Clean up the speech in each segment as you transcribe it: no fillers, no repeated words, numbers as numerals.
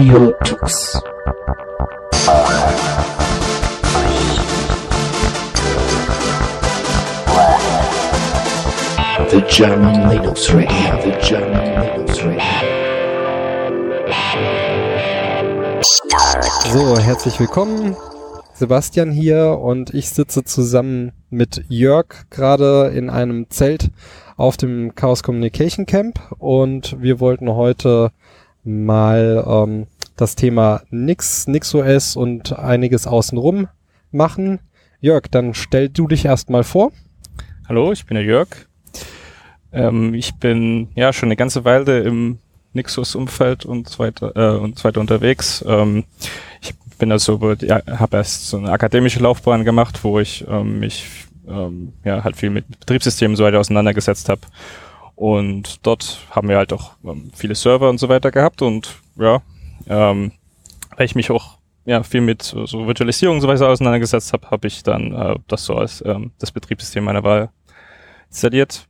Audio Tux. The German Linux Radio. The German Linux Radio. So, herzlich willkommen. Sebastian hier und ich sitze zusammen mit Jörg gerade in einem Zelt auf dem Chaos Communication Camp und wir wollten heute mal das Thema NixOS und einiges außenrum machen. Jörg, dann stell du dich erstmal vor. Hallo, ich bin der Jörg. Ich bin ja schon eine ganze Weile im NixOS-Umfeld und so weiter unterwegs. Ich bin also habe erst so eine akademische Laufbahn gemacht, wo ich mich halt viel mit Betriebssystemen und so weiter auseinandergesetzt habe. Und dort haben wir halt auch viele Server und so weiter gehabt und weil ich mich auch viel mit so Virtualisierung und so weiter auseinandergesetzt habe, habe ich dann das so als das Betriebssystem meiner Wahl installiert.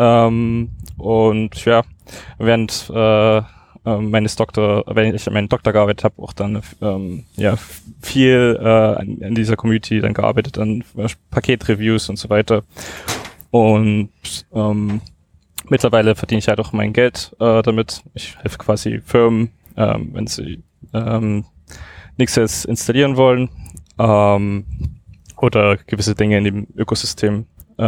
Und ja, während wenn ich an meinem Doktor gearbeitet habe, auch dann viel an dieser Community dann gearbeitet, an Paketreviews und so weiter. Und mittlerweile verdiene ich halt auch mein Geld damit. Ich helfe quasi Firmen, wenn sie NixOS installieren wollen oder gewisse Dinge in dem Ökosystem.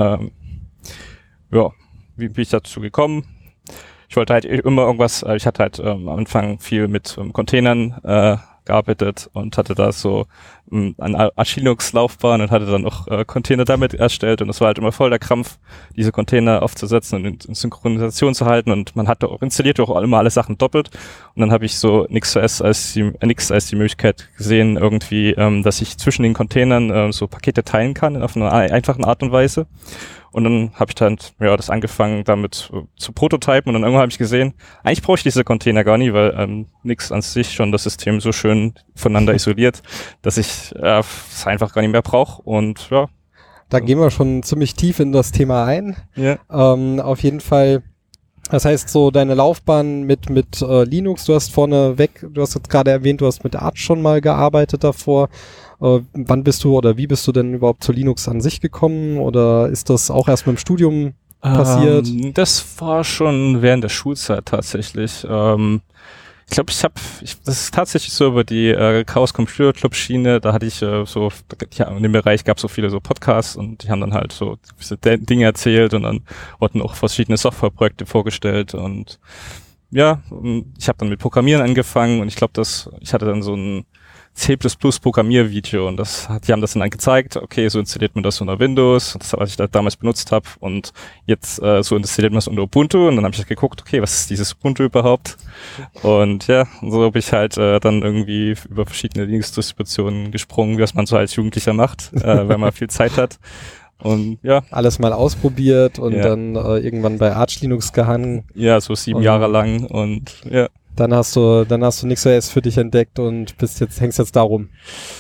Wie bin ich dazu gekommen? Ich wollte halt immer irgendwas, ich hatte halt am Anfang viel mit Containern gearbeitet und hatte da so eine Arch-Linux-Laufbahn und hatte dann auch Container damit erstellt und es war halt immer voll der Krampf, diese Container aufzusetzen und in Synchronisation zu halten und man hatte auch installiert auch immer alle Sachen doppelt und dann habe ich so NixOS als die Möglichkeit gesehen irgendwie, dass ich zwischen den Containern so Pakete teilen kann auf eine einfache Art und Weise. Und dann habe ich dann das angefangen damit zu prototypen und dann irgendwann habe ich gesehen, eigentlich brauche ich diese Container gar nicht, weil Nix an sich schon das System so schön voneinander isoliert, dass ich es einfach gar nicht mehr brauche und ja. Da gehen wir schon ziemlich tief in das Thema ein. Ja. Auf jeden Fall, das heißt so deine Laufbahn mit Linux, du hast jetzt gerade erwähnt, du hast mit Arch schon mal gearbeitet davor. Wann bist du oder wie bist du denn überhaupt zu Linux an sich gekommen oder ist das auch erst mit dem Studium passiert? Das war schon während der Schulzeit tatsächlich. Ich glaube, das ist tatsächlich so über die Chaos Computer Club Schiene, da hatte ich in dem Bereich gab es so viele so Podcasts und die haben dann halt so diese Dinge erzählt und dann wurden auch verschiedene Softwareprojekte vorgestellt und ja, ich habe dann mit Programmieren angefangen und ich glaube, ich hatte dann so ein C++ Programmiervideo und die haben das dann gezeigt, okay, so installiert man das unter Windows, das was ich da damals benutzt habe und jetzt so installiert man es unter Ubuntu und dann habe ich geguckt, okay, was ist dieses Ubuntu überhaupt? Und ja, so habe ich halt dann irgendwie über verschiedene Linux-Distributionen gesprungen, was man so als Jugendlicher macht, wenn man viel Zeit hat. Und ja. Alles mal ausprobiert und dann irgendwann bei Arch Linux gehangen. Ja, so 7 Jahre lang und ja. Dann hast du NixOS für dich entdeckt und hängst jetzt da rum.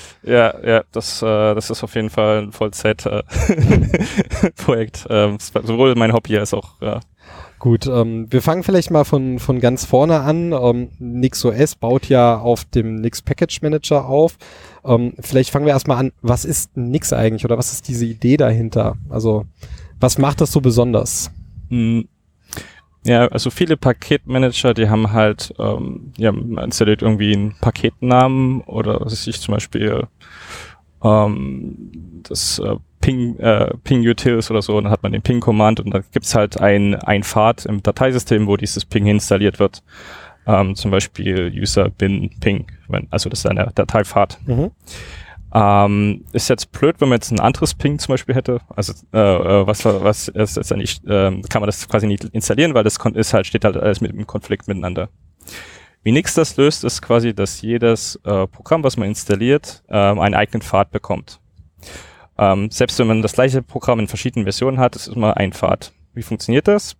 Ja, das ist auf jeden Fall ein Vollzeit-Projekt. Sowohl mein Hobby als auch, ja. Gut, wir fangen vielleicht mal von ganz vorne an. NixOS baut ja auf dem Nix Package Manager auf. Vielleicht fangen wir erstmal an, was ist Nix eigentlich oder was ist diese Idee dahinter? Also, was macht das so besonders? Ja, also viele Paketmanager, die haben halt, man installiert irgendwie einen Paketnamen oder was weiß ich, zum Beispiel das Ping-Utils oder so, und dann hat man den Ping-Command und dann gibt's halt ein Pfad im Dateisystem, wo dieses Ping installiert wird. Zum Beispiel user bin ping, also das ist eine Dateipfad. Ist jetzt blöd, wenn man jetzt ein anderes Ping zum Beispiel hätte. Also was ist jetzt eigentlich, kann man das quasi nicht installieren, weil das steht halt alles im Konflikt miteinander. Wie Nix das löst, ist quasi, dass jedes Programm, was man installiert, einen eigenen Pfad bekommt. Selbst wenn man das gleiche Programm in verschiedenen Versionen hat, ist es immer ein Pfad. Wie funktioniert das?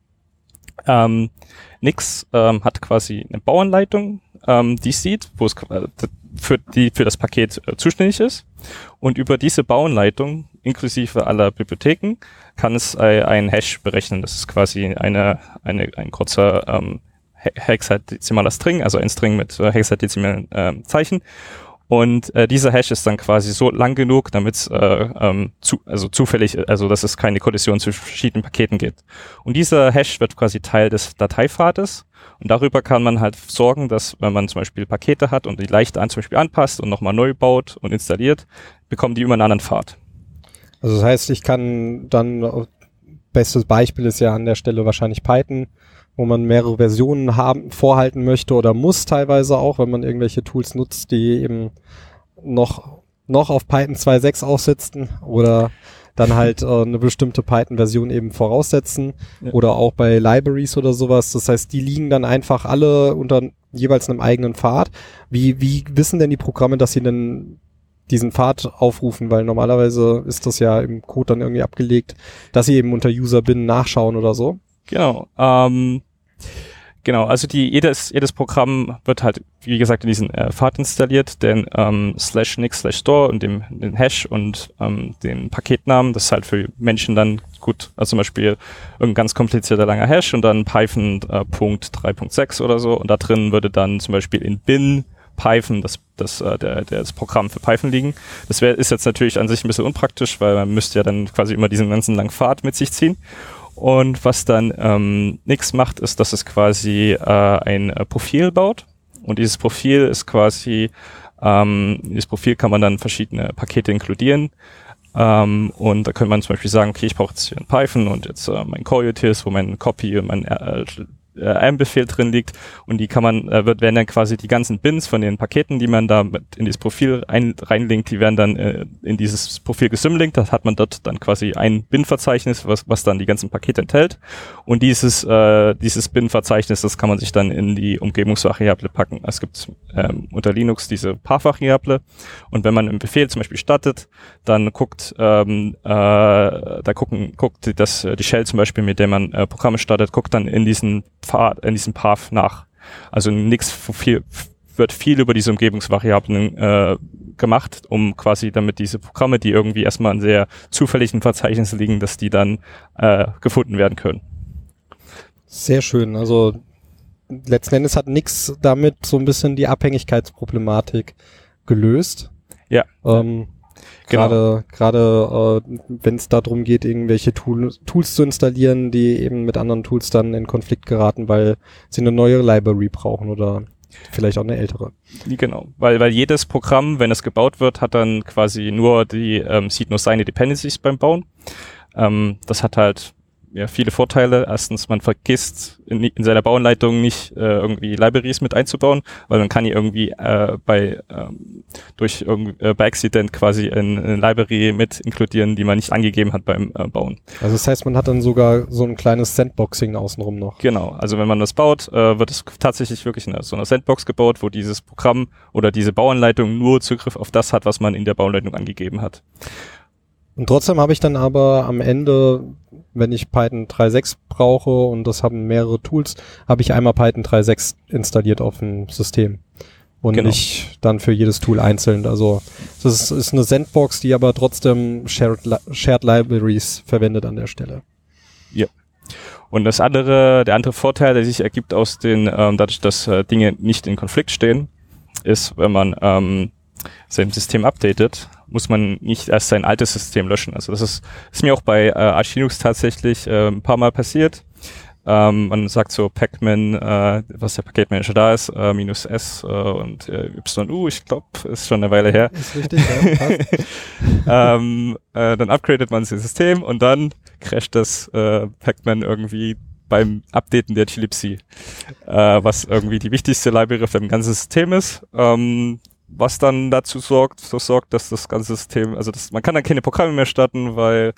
Nix hat quasi eine Bauanleitung, die sieht, wo es für das Paket zuständig ist. Und über diese Bauanleitung, inklusive aller Bibliotheken, kann es einen Hash berechnen. Das ist quasi ein kurzer hexadezimaler String, also ein String mit hexadezimalen Zeichen. Und dieser Hash ist dann quasi so lang genug, damit es zufällig, also dass es keine Kollision zwischen verschiedenen Paketen gibt. Und dieser Hash wird quasi Teil des Dateipfades. Und darüber kann man halt sorgen, dass wenn man zum Beispiel Pakete hat und die leicht zum Beispiel anpasst und nochmal neu baut und installiert, bekommen die immer einen anderen Pfad. Also das heißt, ich kann dann, bestes Beispiel ist ja an der Stelle wahrscheinlich Python, wo man mehrere Versionen vorhalten möchte oder muss teilweise auch, wenn man irgendwelche Tools nutzt, die eben noch auf Python 2.6 aufsetzen oder dann halt eine bestimmte Python-Version eben voraussetzen oder auch bei Libraries oder sowas. Das heißt, die liegen dann einfach alle unter jeweils einem eigenen Pfad. Wie wissen denn die Programme, dass sie denn diesen Pfad aufrufen? Weil normalerweise ist das ja im Code dann irgendwie abgelegt, dass sie eben unter User-Bin nachschauen oder so. Genau, also jedes Programm wird halt, wie gesagt, in diesen Pfad installiert, den /nix/store und den Hash und den Paketnamen. Das ist halt für Menschen dann gut, also zum Beispiel irgendein ganz komplizierter langer Hash und dann Python Punkt 3.6 oder so. Und da drin würde dann zum Beispiel in bin Python das Programm für Python liegen. Das ist jetzt natürlich an sich ein bisschen unpraktisch, weil man müsste ja dann quasi immer diesen ganzen langen Pfad mit sich ziehen. Und was dann Nix macht, ist, dass es quasi ein Profil baut. Und dieses Profil ist quasi, dieses Profil kann man dann verschiedene Pakete inkludieren. Und da könnte man zum Beispiel sagen, okay, ich brauche jetzt hier ein Python und jetzt mein Core-Utils, wo mein Copy und mein ARM-Befehl drin liegt, und die kann man, werden dann quasi die ganzen Bins von den Paketen, die man da in dieses Profil reinlinkt, die werden dann in dieses Profil gesymlinkt. Da hat man dort dann quasi ein Bin-Verzeichnis, was dann die ganzen Pakete enthält. Und dieses Bin-Verzeichnis, das kann man sich dann in die Umgebungsvariable packen. Es gibt unter Linux diese Path-Variable, und wenn man einen Befehl zum Beispiel startet, dann guckt die Shell zum Beispiel, mit der man Programme startet, guckt dann in diesen Path nach. Also wird viel über diese Umgebungsvariablen gemacht, um quasi damit diese Programme, die irgendwie erstmal in sehr zufälligen Verzeichnissen liegen, dass die dann gefunden werden können. Sehr schön. Also letzten Endes hat Nix damit so ein bisschen die Abhängigkeitsproblematik gelöst. Ja. Gerade wenn es darum geht, irgendwelche Tools zu installieren, die eben mit anderen Tools dann in Konflikt geraten, weil sie eine neue Library brauchen oder vielleicht auch eine ältere. Genau, weil jedes Programm, wenn es gebaut wird, hat dann quasi sieht nur seine Dependencies beim Bauen. Das hat halt viele Vorteile. Erstens, man vergisst in seiner Bauanleitung nicht irgendwie Libraries mit einzubauen, weil man kann hier irgendwie bei Accident quasi eine Library mit inkludieren, die man nicht angegeben hat beim Bauen. Also das heißt, man hat dann sogar so ein kleines Sandboxing außenrum noch. Genau, also wenn man das baut, wird es tatsächlich wirklich so eine Sandbox gebaut, wo dieses Programm oder diese Bauanleitung nur Zugriff auf das hat, was man in der Bauanleitung angegeben hat. Und trotzdem habe ich dann aber am Ende, wenn ich Python 3.6 brauche, und das haben mehrere Tools, habe ich einmal Python 3.6 installiert auf dem System. Und nicht dann für jedes Tool einzeln. Also das ist eine Sandbox, die aber trotzdem Shared Libraries verwendet an der Stelle. Ja. Und der andere Vorteil, der sich ergibt aus dadurch, dass Dinge nicht in Konflikt stehen, ist, wenn man sein System updatet, muss man nicht erst sein altes System löschen. Also das ist mir auch bei Arch Linux tatsächlich ein paar Mal passiert. Man sagt so Pacman, was der Paketmanager da ist, -s und YU, ich glaube, ist schon eine Weile her. Ist richtig, ja, passt. Dann upgradet man sein System und dann crasht das Pacman irgendwie beim Updaten der glibc, was irgendwie die wichtigste Library auf dem ganzen System ist. Was dann dazu sorgt, dass das ganze System, also man kann dann keine Programme mehr starten, weil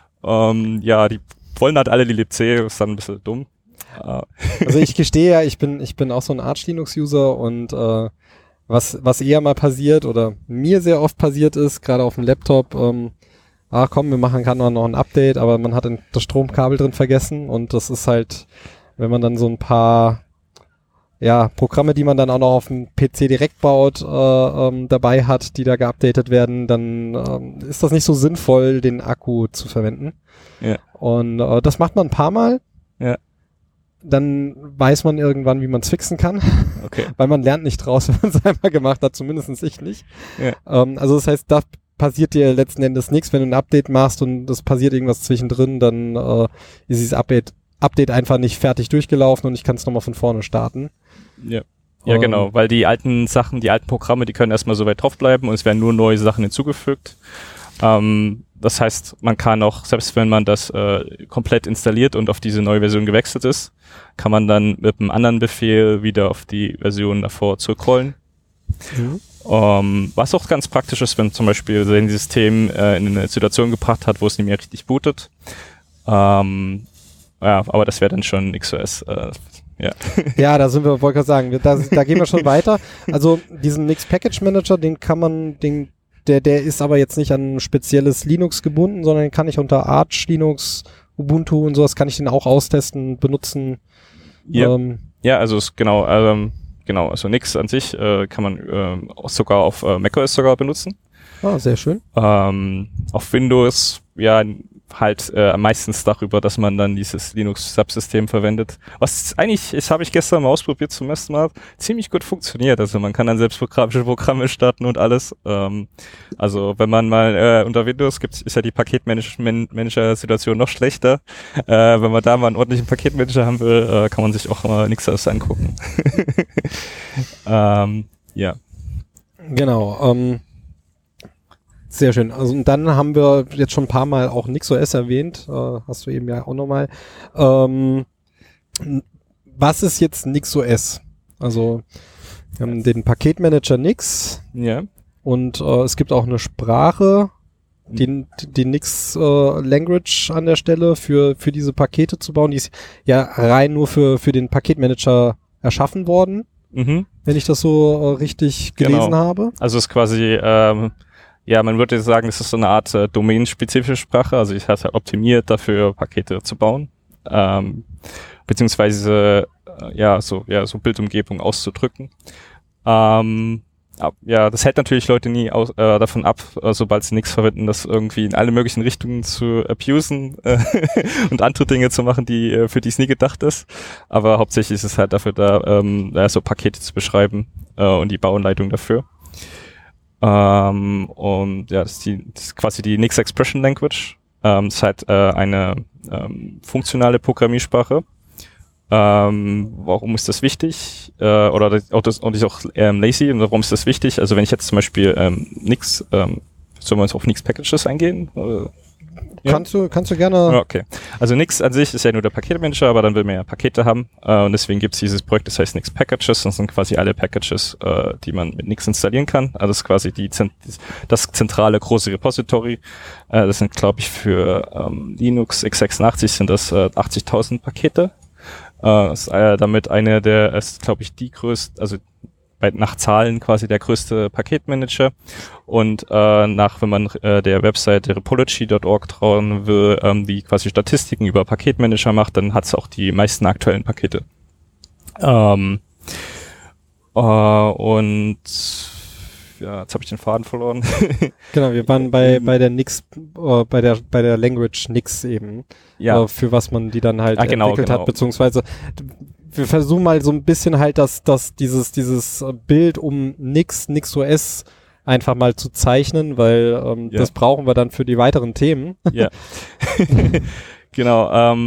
die wollen halt alle die libc, ist dann ein bisschen dumm. Also ich gestehe ja, ich bin auch so ein Arch Linux User, und was eher mal passiert oder mir sehr oft passiert ist, gerade auf dem Laptop, wir machen gerade noch ein Update, aber man hat das Stromkabel drin vergessen, und das ist halt, wenn man dann so ein paar Programme, die man dann auch noch auf dem PC direkt baut, dabei hat, die da geupdatet werden, dann ist das nicht so sinnvoll, den Akku zu verwenden. Ja. Und das macht man ein paar Mal. Ja. dann weiß man irgendwann, wie man es fixen kann. Okay. Weil man lernt nicht draus, wenn man es einmal gemacht hat, zumindest ich nicht. Ja. Also das heißt, da passiert dir letzten Endes nichts. Wenn du ein Update machst und es passiert irgendwas zwischendrin, dann ist dieses Update einfach nicht fertig durchgelaufen und ich kann es nochmal von vorne starten. Ja. Ja, genau, weil die alten Sachen, die alten Programme, die können erstmal so weit drauf bleiben und es werden nur neue Sachen hinzugefügt. Das heißt, man kann auch, selbst wenn man das komplett installiert und auf diese neue Version gewechselt ist, kann man dann mit einem anderen Befehl wieder auf die Version davor zurückrollen. Was auch ganz praktisch ist, wenn zum Beispiel sein System in eine Situation gebracht hat, wo es nicht mehr richtig bootet. Ja, aber das wäre dann schon NixOS. Ja. Ja, da sind wir, wollte ich sagen, da gehen wir schon weiter. Also diesen Nix Package Manager, den kann man, der ist aber jetzt nicht an ein spezielles Linux gebunden, sondern den kann ich unter Arch Linux, Ubuntu und sowas, kann ich den auch austesten, benutzen. Ja, ja, also genau, also Nix an sich kann man sogar auf macOS sogar benutzen. Ah, sehr schön. Auf Windows, ja, halt meistens darüber, dass man dann dieses Linux-Subsystem verwendet. Was eigentlich, das habe ich gestern mal ausprobiert zum ersten Mal, ziemlich gut funktioniert. Also man kann dann selbst Programme starten und alles. Also wenn man mal unter Windows ist ja die Paketmanager-Situation noch schlechter. Wenn man da mal einen ordentlichen Paketmanager haben will, kann man sich auch mal NixOS angucken. Ja. Genau, sehr schön. Also und dann haben wir jetzt schon ein paar Mal auch NixOS erwähnt. Hast du eben ja auch nochmal. Was ist jetzt NixOS? Also wir haben den Paketmanager Nix. Ja. Und es gibt auch eine Sprache, die Nix Language an der Stelle für diese Pakete zu bauen. Die ist ja rein nur für den Paketmanager erschaffen worden, wenn ich das so richtig gelesen habe. Also es ist quasi ja, man würde sagen, das ist so eine Art domänenspezifische Sprache, also ich hatte optimiert dafür, Pakete zu bauen, beziehungsweise so Bildumgebung auszudrücken. Ja, das hält natürlich Leute nie davon ab, sobald sie nichts verwenden, das irgendwie in alle möglichen Richtungen zu abusen und andere Dinge zu machen, für die es nie gedacht ist. Aber hauptsächlich ist es halt dafür da, so Pakete zu beschreiben und die Bauanleitung dafür. Und ja, das ist quasi die Nix Expression Language. Das ist halt eine funktionale Programmiersprache. Warum ist das wichtig? Oder auch lazy. Und warum ist das wichtig? Also wenn ich jetzt zum Beispiel Nix, sollen wir uns auf Nix Packages eingehen? Ja? Kannst du gerne. Okay. Also Nix an sich ist ja nur der Paketmanager, aber dann will man ja Pakete haben. Und deswegen gibt es dieses Projekt, das heißt Nix Packages. Das sind quasi alle Packages, die man mit Nix installieren kann. Also das ist quasi das zentrale große Repository. Das sind, glaube ich, für Linux x86 sind das 80.000 Pakete. Ist damit ist, glaube ich, die größte, also nach Zahlen quasi der größte Paketmanager und wenn man der Webseite repology.org trauen will, die quasi Statistiken über Paketmanager macht, dann hat es auch die meisten aktuellen Pakete. Und ja, jetzt habe ich den Faden verloren. Genau, wir waren bei der Nix, bei der Language Nix eben, ja. Für was man die dann halt entwickelt genau. hat, beziehungsweise wir versuchen mal so ein bisschen halt dieses Bild um NixOS einfach mal zu zeichnen, weil das brauchen wir dann für die weiteren Themen. Ja. Genau,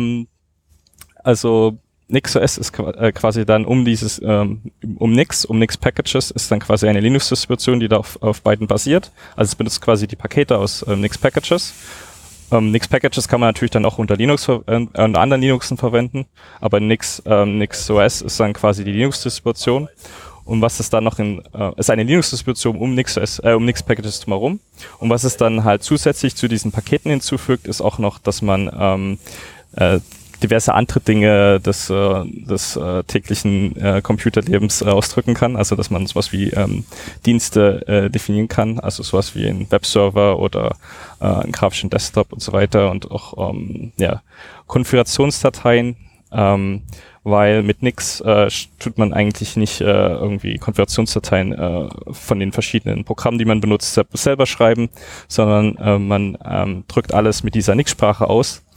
also NixOS ist quasi dann um Nix Packages ist dann quasi eine Linux-Distribution, die da auf beiden basiert. Also es benutzt quasi die Pakete aus Nix Packages. Nix Packages kann man natürlich dann auch unter Linux unter anderen Linuxen verwenden, aber NixOS ist dann quasi die Linux-Distribution. Und was es dann noch ist eine Linux-Distribution um Nix Packages drumherum. Und was es dann halt zusätzlich zu diesen Paketen hinzufügt, ist auch noch, dass man diverse andere Dinge des täglichen Computerlebens ausdrücken kann. Also dass man sowas wie Dienste definieren kann, also sowas wie einen Webserver oder einen grafischen Desktop und so weiter und auch Konfigurationsdateien, weil mit Nix tut man eigentlich nicht irgendwie Konfigurationsdateien von den verschiedenen Programmen, die man benutzt, selber schreiben, sondern man drückt alles mit dieser Nix-Sprache aus.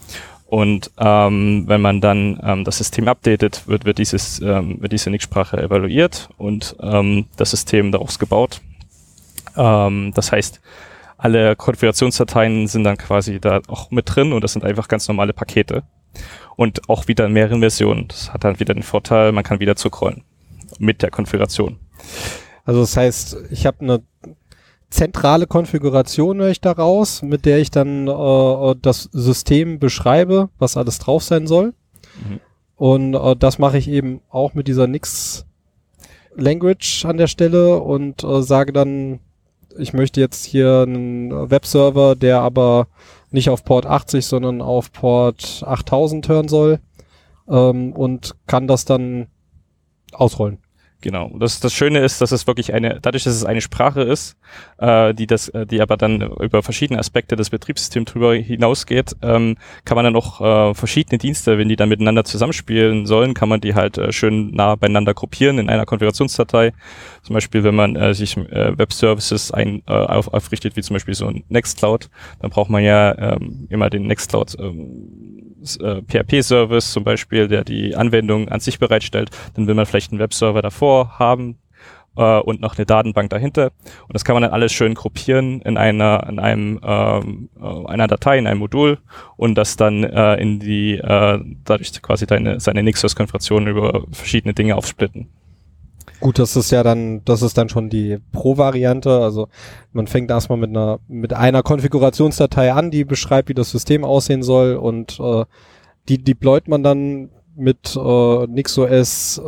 Und wenn man dann das System updatet, wird diese NIX-Sprache evaluiert und das System daraus gebaut. Das heißt, alle Konfigurationsdateien sind dann quasi da auch mit drin und das sind einfach ganz normale Pakete. Und auch wieder in mehreren Versionen. Das hat dann wieder den Vorteil, man kann wieder zurückrollen mit der Konfiguration. Also das heißt, ich habe eine zentrale Konfiguration, höre ich daraus, mit der ich dann das System beschreibe, was alles drauf sein soll. Mhm. Und das mache ich eben auch mit dieser Nix-Language an der Stelle und sage dann, ich möchte jetzt hier einen Webserver, der aber nicht auf Port 80, sondern auf Port 8000 hören soll, und kann das dann ausrollen. Genau. Das Schöne ist, dass es wirklich dadurch, dass es eine Sprache ist, die aber dann über verschiedene Aspekte des Betriebssystems drüber hinausgeht, kann man dann auch verschiedene Dienste, wenn die dann miteinander zusammenspielen sollen, kann man die halt schön nah beieinander gruppieren in einer Konfigurationsdatei. Zum Beispiel, wenn man sich Web-Services aufrichtet, wie zum Beispiel so ein Nextcloud, dann braucht man ja immer den Nextcloud PHP-Service zum Beispiel, der die Anwendung an sich bereitstellt. Dann will man vielleicht einen Webserver davor haben und noch eine Datenbank dahinter. Und das kann man dann alles schön gruppieren in einer Datei, in einem Modul und das dann dadurch quasi seine Nix-Konfiguration über verschiedene Dinge aufsplitten. Gut, das ist dann schon die Pro-Variante. Also man fängt erstmal mit einer Konfigurationsdatei an, die beschreibt, wie das System aussehen soll und die deployt man dann mit NixOS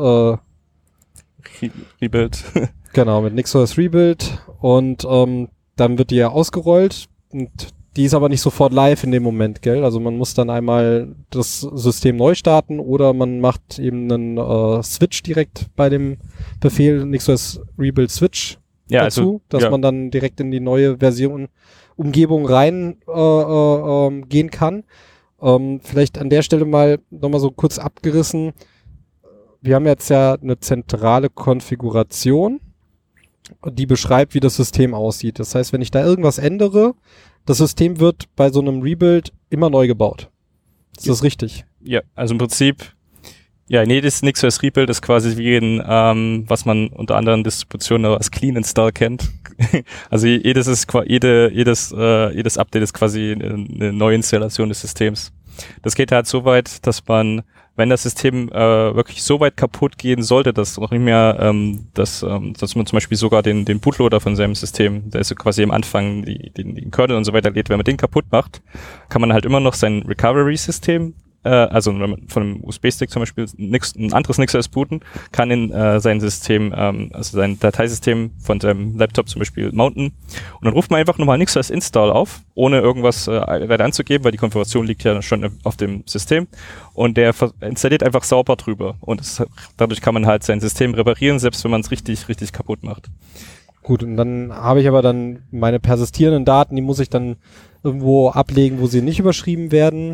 Rebuild. Genau, mit NixOS Rebuild und dann wird die ja ausgerollt und die ist aber nicht sofort live in dem Moment, gell? Also man muss dann einmal das System neu starten oder man macht eben einen Switch direkt bei dem Befehl NixOS Rebuild Switch dazu, dass man dann direkt in die neue Version Umgebung rein gehen kann. Vielleicht an der Stelle nochmal so kurz abgerissen. Wir haben jetzt ja eine zentrale Konfiguration, die beschreibt, wie das System aussieht. Das heißt, wenn ich da irgendwas ändere, das System wird bei so einem Rebuild immer neu gebaut. Ist das richtig? Ja, also im Prinzip, jedes NixOS Rebuild ist quasi wie was man unter anderen Distributionen als Clean Install kennt. Also jedes Update ist quasi eine Neuinstallation des Systems. Das geht halt so weit, dass man, wenn das System wirklich so weit kaputt gehen sollte, dass noch nicht mehr, dass man zum Beispiel sogar den Bootloader von seinem System, der ist so quasi am Anfang den Kernel und so weiter lädt, wenn man den kaputt macht, kann man halt immer noch sein Recovery-System, also wenn man von einem USB-Stick zum Beispiel ein anderes NixOS booten, kann in sein System, also sein Dateisystem von seinem Laptop zum Beispiel mounten und dann ruft man einfach nochmal NixOS Install auf, ohne irgendwas weiter anzugeben, weil die Konfiguration liegt ja schon auf dem System und der installiert einfach sauber drüber und dadurch kann man halt sein System reparieren, selbst wenn man es richtig, richtig kaputt macht. Gut, und dann habe ich aber dann meine persistierenden Daten, die muss ich dann irgendwo ablegen, wo sie nicht überschrieben werden.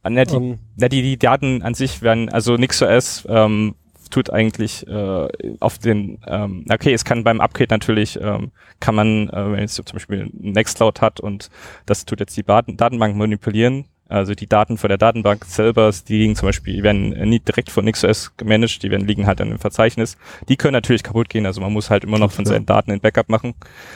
Die Daten an sich werden, also NixOS tut eigentlich auf den, es kann beim Upgrade natürlich, kann man, wenn jetzt zum Beispiel ein Nextcloud hat und das tut jetzt die Datenbank manipulieren, also die Daten von der Datenbank selber, die werden nicht direkt von NixOS gemanagt, liegen halt dann im Verzeichnis. Die können natürlich kaputt gehen, also man muss halt immer noch von seinen Daten ein Backup machen.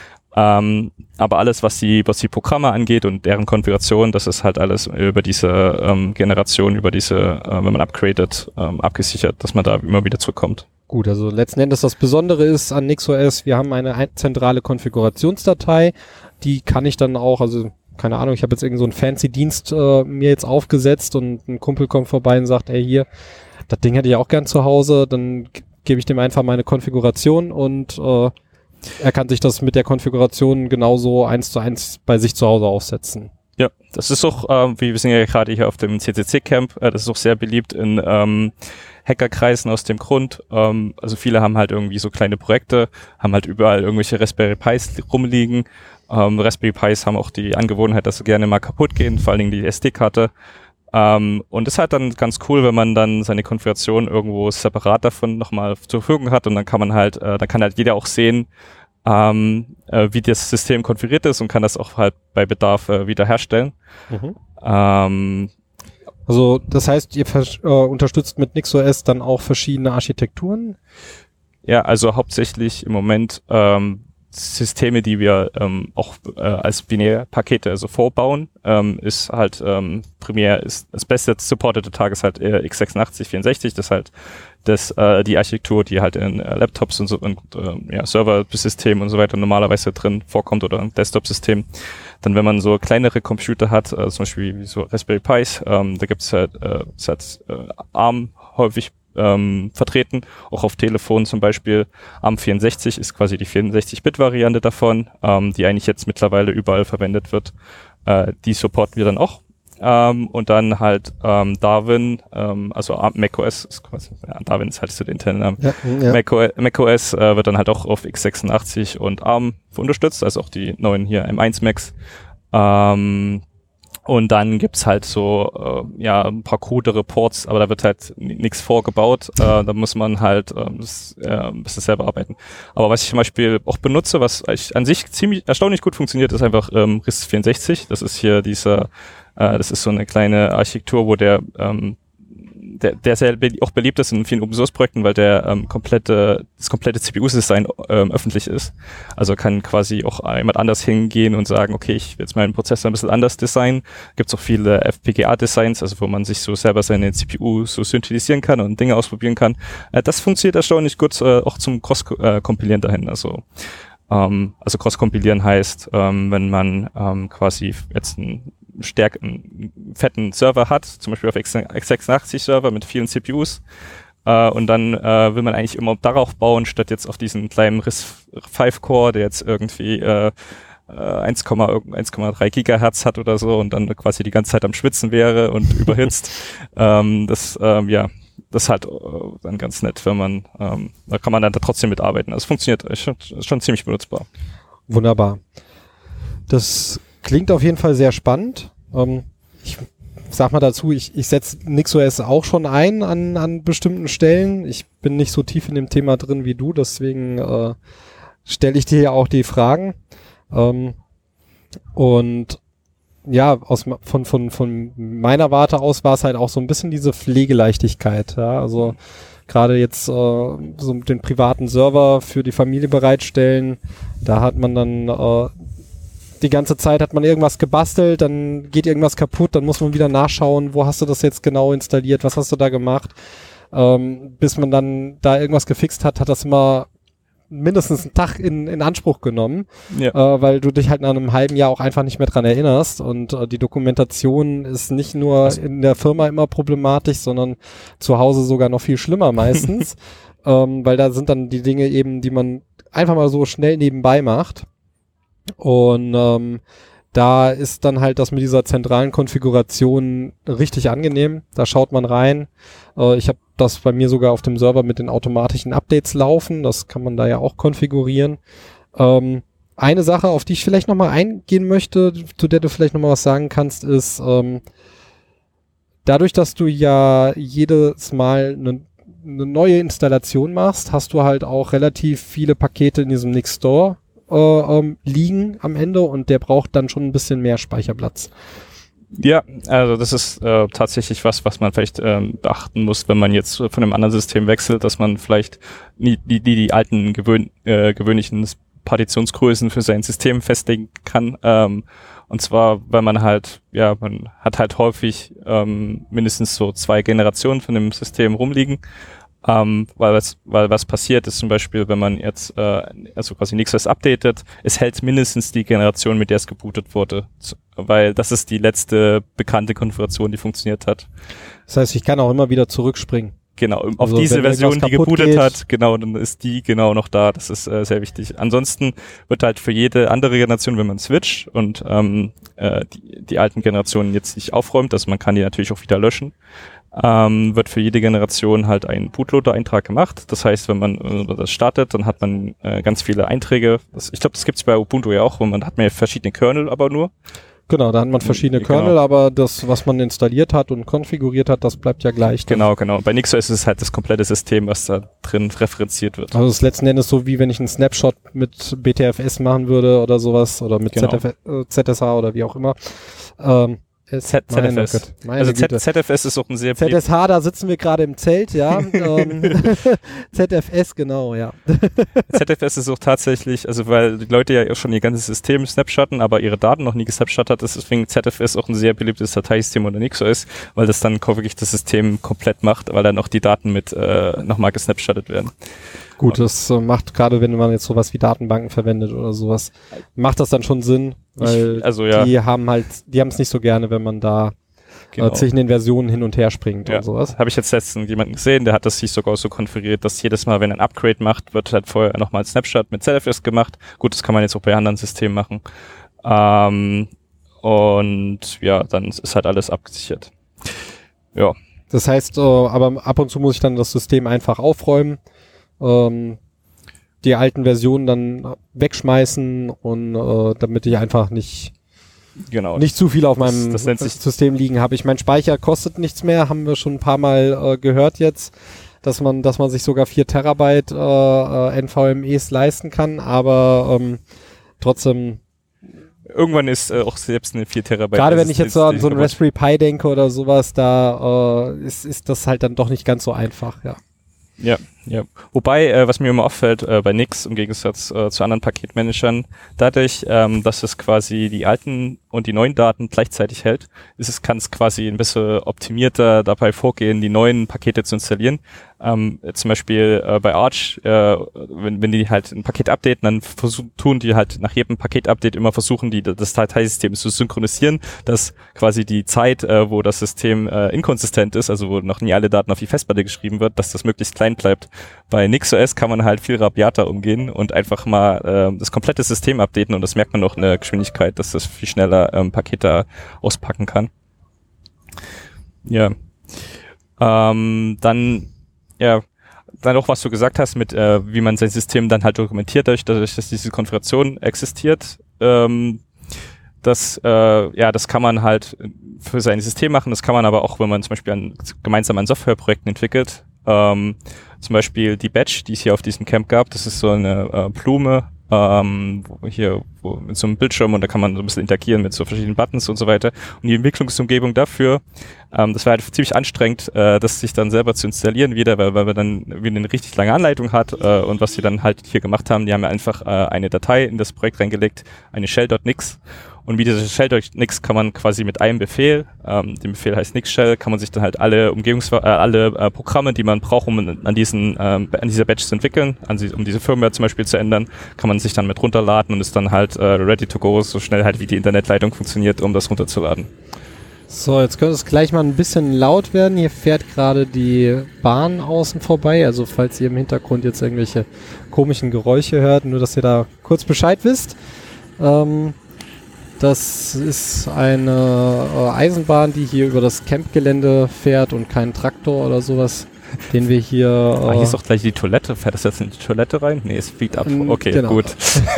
Aber alles, was die Programme angeht und deren Konfiguration, das ist halt alles über diese Generation, wenn man upgradet, abgesichert, dass man da immer wieder zurückkommt. Gut, also letzten Endes das Besondere ist an NixOS, wir haben eine zentrale Konfigurationsdatei, die kann ich dann auch, also keine Ahnung, ich habe jetzt irgend so einen fancy Dienst mir jetzt aufgesetzt und ein Kumpel kommt vorbei und sagt, ey hier, das Ding hätte ich auch gern zu Hause, dann gebe ich dem einfach meine Konfiguration und er kann sich das mit der Konfiguration genauso 1:1 bei sich zu Hause aufsetzen. Ja, das ist auch, wir sind ja gerade hier auf dem CCC-Camp, das ist auch sehr beliebt in Hackerkreisen aus dem Grund. Also viele haben halt irgendwie so kleine Projekte, haben halt überall irgendwelche Raspberry Pis rumliegen. Raspberry Pis haben auch die Angewohnheit, dass sie gerne mal kaputt gehen, vor allen Dingen die SD-Karte. Und das ist halt dann ganz cool, wenn man dann seine Konfiguration irgendwo separat davon nochmal zur Verfügung hat und dann kann man halt, dann kann halt jeder auch sehen, wie das System konfiguriert ist und kann das auch halt bei Bedarf wiederherstellen. Mhm. Also das heißt, ihr unterstützt mit NixOS dann auch verschiedene Architekturen? Ja, also hauptsächlich im Moment Systeme, die wir auch als Binärpakete also vorbauen, ist halt primär ist das beste supportete Tag ist halt x86 64, das ist halt die Architektur, die halt in Laptops und so und Serversystemen und so weiter normalerweise drin vorkommt oder ein Desktop-System. Dann, wenn man so kleinere Computer hat, zum Beispiel wie so Raspberry Pis, da gibt's halt, ARM häufig vertreten, auch auf Telefonen zum Beispiel. ARM64 ist quasi die 64-Bit-Variante davon, die eigentlich jetzt mittlerweile überall verwendet wird. Die supporten wir dann auch. Und dann halt Darwin, also macOS ist quasi, Darwin ist halt so der interne Name. Ja. macOS wird dann halt auch auf x86 und ARM unterstützt, also auch die neuen hier M1 Macs. Und dann gibt's halt so ein paar krudere Ports, aber da wird halt nichts vorgebaut. Da muss man halt ein bisschen selber arbeiten. Aber was ich zum Beispiel auch benutze, was an sich ziemlich erstaunlich gut funktioniert, ist einfach RISC-64. Das ist hier das ist so eine kleine Architektur, wo der sehr auch beliebt ist in vielen Open-Source-Projekten, weil das komplette CPU-Design öffentlich ist. Also kann quasi auch jemand anders hingehen und sagen, okay, ich will jetzt meinen Prozessor ein bisschen anders designen. Gibt es auch viele FPGA-Designs, also wo man sich so selber seine CPU so synthetisieren kann und Dinge ausprobieren kann. Das funktioniert erstaunlich gut, auch zum Cross-Kompilieren dahin. Also Cross-Kompilieren heißt, wenn man quasi jetzt einen fetten Server hat, zum Beispiel auf x86-Server mit vielen CPUs, und dann will man eigentlich immer darauf bauen, statt jetzt auf diesen kleinen RISC-V-Core, der jetzt irgendwie 1,3 Gigahertz hat oder so und dann quasi die ganze Zeit am Schwitzen wäre und überhitzt. Das ist halt dann ganz nett, wenn man, da kann man dann trotzdem mitarbeiten. Also es funktioniert, ist schon ziemlich benutzbar. Wunderbar. Das klingt auf jeden Fall sehr spannend. Ich sag mal dazu, ich setze NixOS auch schon ein an bestimmten Stellen. Ich bin nicht so tief in dem Thema drin wie du, deswegen stelle ich dir ja auch die Fragen. Und ja, von meiner Warte aus war es halt auch so ein bisschen diese Pflegeleichtigkeit. Ja? Also gerade jetzt so den privaten Server für die Familie bereitstellen, da hat man dann die ganze Zeit hat man irgendwas gebastelt, dann geht irgendwas kaputt, dann muss man wieder nachschauen, wo hast du das jetzt genau installiert, was hast du da gemacht. Bis man dann da irgendwas gefixt hat, hat das immer mindestens einen Tag in Anspruch genommen, weil du dich halt nach einem halben Jahr auch einfach nicht mehr dran erinnerst und die Dokumentation ist nicht nur in der Firma immer problematisch, sondern zu Hause sogar noch viel schlimmer meistens, weil da sind dann die Dinge eben, die man einfach mal so schnell nebenbei macht. Und da ist dann halt das mit dieser zentralen Konfiguration richtig angenehm. Da schaut man rein. Ich habe das bei mir sogar auf dem Server mit den automatischen Updates laufen. Das kann man da ja auch konfigurieren. Eine Sache, auf die ich vielleicht nochmal eingehen möchte, zu der du vielleicht nochmal was sagen kannst, ist, dadurch, dass du ja jedes Mal eine neue Installation machst, hast du halt auch relativ viele Pakete in diesem Nix Store liegen am Ende und der braucht dann schon ein bisschen mehr Speicherplatz. Ja, also das ist tatsächlich was man vielleicht beachten muss, wenn man jetzt von einem anderen System wechselt, dass man vielleicht die alten gewöhnlichen Partitionsgrößen für sein System festlegen kann. Und zwar, weil man hat halt häufig mindestens so 2 Generationen von dem System rumliegen. Weil was passiert ist zum Beispiel, wenn man jetzt also quasi NixOS updatet, es hält mindestens die Generation, mit der es gebootet wurde, weil das ist die letzte bekannte Konfiguration, die funktioniert hat. Das heißt, ich kann auch immer wieder zurückspringen. Genau, auf also diese Version, die gebootet hat, genau, dann ist die genau noch da, das ist sehr wichtig. Ansonsten wird halt für jede andere Generation, wenn man switcht und die alten Generationen jetzt nicht aufräumt, also man kann die natürlich auch wieder löschen, wird für jede Generation halt ein Bootloader-Eintrag gemacht. Das heißt, wenn man das startet, dann hat man ganz viele Einträge. Ich glaube, das gibt's bei Ubuntu ja auch, wo man hat verschiedene Kernel aber nur. Genau, da hat man verschiedene Kernel, aber das, was man installiert hat und konfiguriert hat, das bleibt ja gleich. Genau. Bei NixOS ist es halt das komplette System, was da drin referenziert wird. Also es ist letzten Endes so, wie wenn ich einen Snapshot mit BTFS machen würde oder sowas oder mit ZSH oder wie auch immer. ZFS. Also ZFS ist auch ein sehr ZSH, da sitzen wir gerade im Zelt, ja. ZFS, genau, ja. ZFS ist auch tatsächlich, also weil die Leute ja schon ihr ganzes System snapshotten, aber ihre Daten noch nie gesnapshottet ist, deswegen ZFS auch ein sehr beliebtes Dateisystem unter NixOS, weil das dann wirklich das System komplett macht, weil dann auch die Daten mit nochmal gesnapshottet werden. Gut, das macht gerade, wenn man jetzt sowas wie Datenbanken verwendet oder sowas, macht das dann schon Sinn, weil die haben es nicht so gerne, wenn man da zwischen den Versionen hin und her springt und sowas. Habe ich jetzt letztens jemanden gesehen, der hat das sich sogar so konfiguriert, dass jedes Mal, wenn er ein Upgrade macht, wird halt vorher nochmal ein Snapshot mit ZFS gemacht. Gut, das kann man jetzt auch bei anderen Systemen machen. Und ja, dann ist halt alles abgesichert. Ja. Das heißt, aber ab und zu muss ich dann das System einfach aufräumen, die alten Versionen dann wegschmeißen und damit ich einfach nicht zu viel auf meinem System liegen habe. Ich mein Speicher kostet nichts mehr, haben wir schon ein paar Mal gehört jetzt, dass man sich sogar 4 Terabyte NVMEs leisten kann, aber trotzdem irgendwann ist auch selbst eine 4 Terabyte. Gerade wenn ich jetzt an so einen Raspberry Pi denke oder sowas, da ist das halt dann doch nicht ganz so einfach, ja. Ja. Wobei, was mir immer auffällt bei Nix im Gegensatz zu anderen Paketmanagern, dadurch, dass es quasi die alten und die neuen Daten gleichzeitig hält, kann es quasi ein bisschen optimierter dabei vorgehen, die neuen Pakete zu installieren. Zum Beispiel bei Arch, wenn die halt ein Paket updaten, dann tun die halt nach jedem Paket-Update immer versuchen, das Dateisystem zu synchronisieren, dass quasi die Zeit, wo das System inkonsistent ist, also wo noch nie alle Daten auf die Festplatte geschrieben wird, dass das möglichst klein bleibt. Bei NixOS kann man halt viel rabiater umgehen und einfach mal das komplette System updaten und das merkt man noch in der Geschwindigkeit, dass das viel schneller Pakete auspacken kann. Ja. Dann auch, was du gesagt hast, mit wie man sein System dann halt dokumentiert, dadurch, dass diese Konfiguration existiert. Das kann man halt für sein System machen. Das kann man aber auch, wenn man zum Beispiel gemeinsam an Softwareprojekten entwickelt. Zum Beispiel die Badge, die es hier auf diesem Camp gab, das ist so eine Blume, mit so einem Bildschirm und da kann man so ein bisschen interagieren mit so verschiedenen Buttons und so weiter. Und die Entwicklungsumgebung dafür, das war halt ziemlich anstrengend, das sich dann selber zu installieren wieder, weil man dann wieder eine richtig lange Anleitung hat und was sie dann halt hier gemacht haben, die haben ja einfach eine Datei in das Projekt reingelegt, eine shell.nix. Und wie diese shell.nix kann man quasi mit einem Befehl, dem Befehl heißt nix-shell, kann man sich dann halt alle Programme, die man braucht, um an dieser Badge zu entwickeln, um diese Firmware zum Beispiel zu ändern, kann man sich dann mit runterladen und ist dann halt ready to go, so schnell halt wie die Internetleitung funktioniert, um das runterzuladen. So, jetzt könnte es gleich mal ein bisschen laut werden. Hier fährt gerade die Bahn außen vorbei, also falls ihr im Hintergrund jetzt irgendwelche komischen Geräusche hört, nur dass ihr da kurz Bescheid wisst. Das ist eine Eisenbahn, die hier über das Campgelände fährt und kein Traktor oder sowas, den wir hier... hier ist doch gleich die Toilette. Fährt das jetzt in die Toilette rein? Nee, es fliegt ab. Okay, genau. Gut.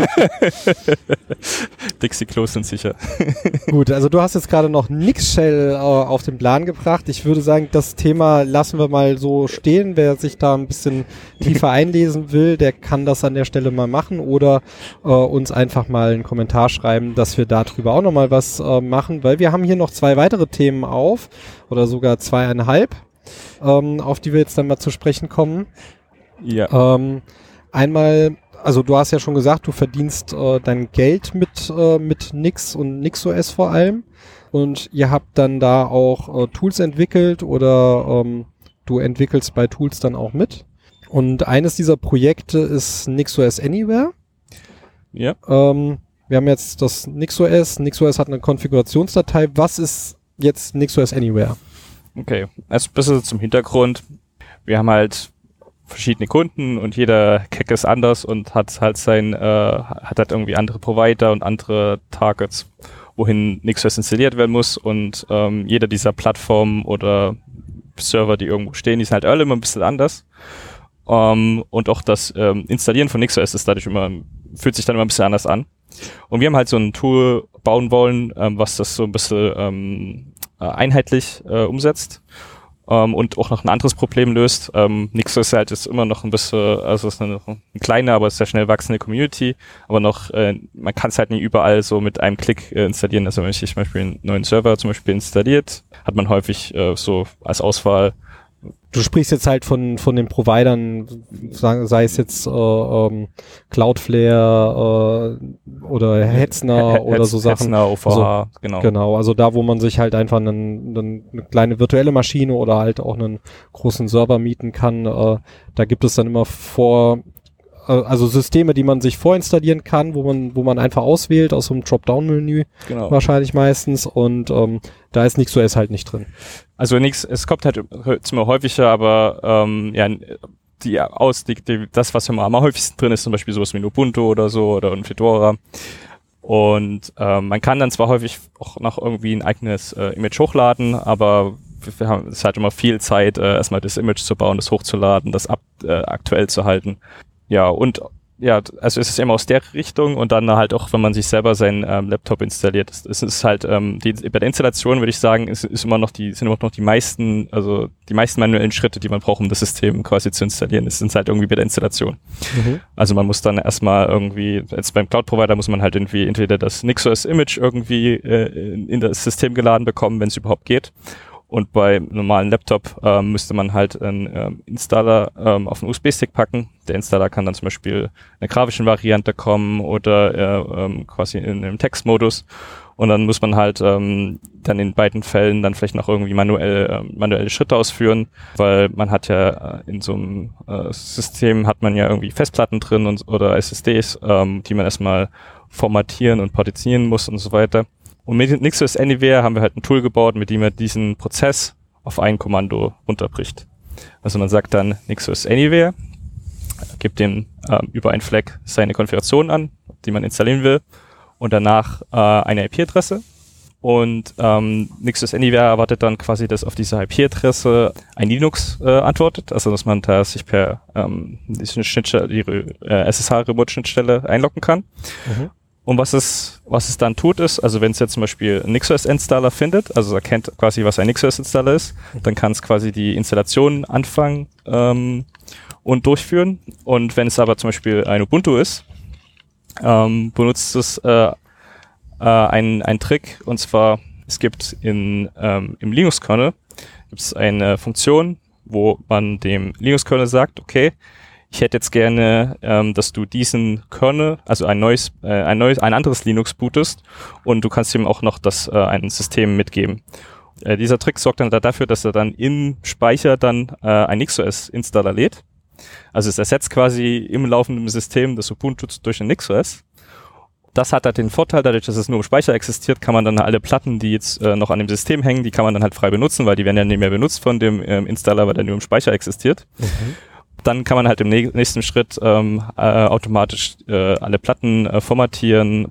Dixie-Klos sind sicher. Gut, also du hast jetzt gerade noch Nix-Shell auf den Plan gebracht. Ich würde sagen, das Thema lassen wir mal so stehen. Wer sich da ein bisschen tiefer einlesen will, der kann das an der Stelle mal machen oder uns einfach mal einen Kommentar schreiben, dass wir darüber auch nochmal was machen, weil wir haben hier noch 2 weitere Themen oder sogar 2,5. Auf die wir jetzt dann mal zu sprechen kommen. Ja. Einmal, also du hast ja schon gesagt, du verdienst dein Geld mit Nix und NixOS vor allem und ihr habt dann da auch Tools entwickelt oder du entwickelst bei Tools dann auch mit. Und eines dieser Projekte ist NixOS Anywhere. Ja. Wir haben jetzt das NixOS. NixOS hat eine Konfigurationsdatei. Was ist jetzt NixOS Anywhere? Okay, also ein bisschen zum Hintergrund. Wir haben halt verschiedene Kunden und jeder Keck ist anders und hat halt hat irgendwie andere Provider und andere Targets, wohin NixOS installiert werden muss und jeder dieser Plattformen oder Server, die irgendwo stehen, die sind halt alle immer ein bisschen anders. Und auch das Installieren von NixOS ist dadurch fühlt sich dann immer ein bisschen anders an. Und wir haben halt so ein Tool bauen wollen, was das so ein bisschen einheitlich umsetzt. und auch noch ein anderes Problem löst. NixOS halt ist immer noch ein bisschen, also ist eine kleine, aber sehr schnell wachsende Community, aber noch, man kann es halt nicht überall so mit einem Klick installieren. Also wenn ich zum Beispiel einen neuen Server zum Beispiel installiert, hat man häufig so als Auswahl. Du sprichst jetzt halt von den Providern, sei es jetzt Cloudflare oder Hetzner oder so Sachen. Hetzner, OVH, also, genau. Genau, also da, wo man sich halt einfach eine kleine virtuelle Maschine oder halt auch einen großen Server mieten kann, da gibt es dann immer also Systeme, die man sich vorinstallieren kann, wo man einfach auswählt aus so einem Dropdown-Menü, Genau. wahrscheinlich meistens, und da ist NixOS halt nicht drin. Also es kommt halt ziemlich häufiger, aber das, was immer am häufigsten drin ist, zum Beispiel sowas wie ein Ubuntu oder so oder ein Fedora. Und man kann dann zwar häufig auch noch irgendwie ein eigenes Image hochladen, aber wir haben es halt immer viel Zeit, erstmal das Image zu bauen, das hochzuladen, das aktuell zu halten. Ja, und ja, also es ist immer aus der Richtung und dann halt auch, wenn man sich selber seinen Laptop installiert. Es ist halt, bei der Installation würde ich sagen, sind immer noch die meisten manuellen Schritte, die man braucht, um das System quasi zu installieren. Es sind halt irgendwie bei der Installation. Mhm. Also man muss dann erstmal irgendwie, jetzt beim Cloud-Provider muss man halt irgendwie entweder das NixOS-Image irgendwie in das System geladen bekommen, wenn es überhaupt geht. Und beim normalen Laptop müsste man halt einen Installer auf einen USB-Stick packen. Der Installer kann dann zum Beispiel in einer grafischen Variante kommen oder quasi in einem Textmodus. Und dann muss man halt dann in beiden Fällen dann vielleicht noch irgendwie manuelle Schritte ausführen, weil man hat ja in so einem System hat man ja irgendwie Festplatten drin oder SSDs, die man erstmal formatieren und partitionieren muss und so weiter. Und mit NixOS Anywhere haben wir halt ein Tool gebaut, mit dem man diesen Prozess auf ein Kommando runterbricht. Also man sagt dann NixOS Anywhere, gibt dem über einen Flag seine Konfiguration an, die man installieren will, und danach eine IP-Adresse. Und NixOS Anywhere erwartet dann quasi, dass auf diese IP-Adresse ein Linux antwortet, also dass man da sich per diese Schnittstelle, die SSH-Remote-Schnittstelle einloggen kann. Mhm. Und was es dann tut ist, also wenn es jetzt zum Beispiel einen NixOS-Installer findet, also erkennt quasi, was ein NixOS-Installer ist, dann kann es quasi die Installation anfangen und durchführen. Und wenn es aber zum Beispiel ein Ubuntu ist, benutzt es einen Trick, und zwar, es gibt im Linux-Kernel gibt's eine Funktion, wo man dem Linux-Kernel sagt, okay, ich hätte jetzt gerne, dass du diesen Kernel, also ein anderes Linux bootest, und du kannst ihm auch noch ein System mitgeben. Dieser Trick sorgt dann dafür, dass er dann im Speicher dann ein NixOS-Installer lädt. Also es ersetzt quasi im laufenden System das Ubuntu durch ein NixOS. Das hat halt den Vorteil, dadurch, dass es nur im Speicher existiert, kann man dann alle Platten, die jetzt noch an dem System hängen, die kann man dann halt frei benutzen, weil die werden ja nicht mehr benutzt von dem Installer, weil der nur im Speicher existiert. Mhm. Dann kann man halt im nächsten Schritt automatisch alle Platten formatieren,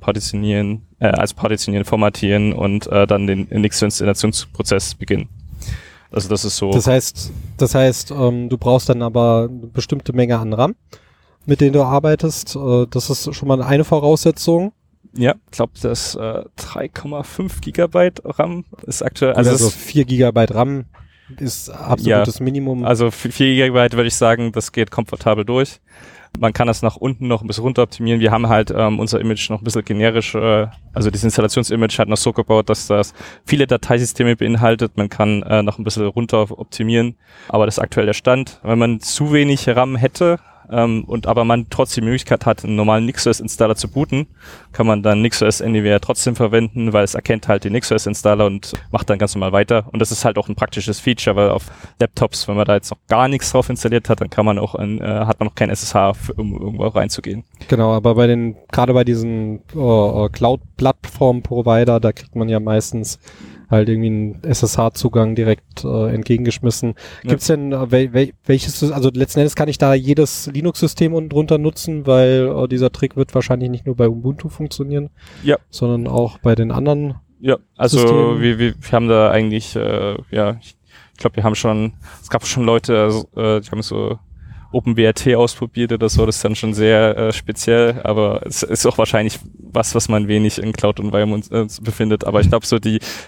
formatieren und dann den NixOS-Installationsprozess beginnen. Also das ist so. Das heißt, du brauchst dann aber eine bestimmte Menge an RAM, mit denen du arbeitest. Das ist schon mal eine Voraussetzung. Ja, ich glaube, das 3,5 Gigabyte RAM ist aktuell. Also 4 Gigabyte RAM ist absolutes Minimum. Also 4 Gigabyte würde ich sagen, das geht komfortabel durch. Man kann das nach unten noch ein bisschen runter optimieren. Wir haben halt unser Image noch ein bisschen generisch, also das Installationsimage hat noch so gebaut, dass das viele Dateisysteme beinhaltet. Man kann noch ein bisschen runter optimieren, aber das ist aktuell der Stand. Wenn man zu wenig RAM hätte, aber man trotzdem die Möglichkeit hat, einen normalen NixOS-Installer zu booten, kann man dann NixOS Anywhere trotzdem verwenden, weil es erkennt halt den NixOS-Installer und macht dann ganz normal weiter. Und das ist halt auch ein praktisches Feature, weil auf Laptops, wenn man da jetzt noch gar nichts drauf installiert hat, dann kann man auch hat man noch kein SSH, um irgendwo reinzugehen. Genau, aber gerade bei diesen Cloud-Plattform-Provider, da kriegt man ja meistens halt irgendwie einen SSH-Zugang direkt entgegengeschmissen. Ja. Gibt's denn welches, also letzten Endes kann ich da jedes Linux-System unten drunter nutzen, weil dieser Trick wird wahrscheinlich nicht nur bei Ubuntu funktionieren, sondern auch bei den anderen. Ja, also wir haben da eigentlich, ich glaube, es gab schon Leute, die haben so OpenWRT ausprobiert oder so, das ist dann schon sehr speziell, aber es ist auch wahrscheinlich was man wenig in Cloud-Environments befindet, aber ich glaube so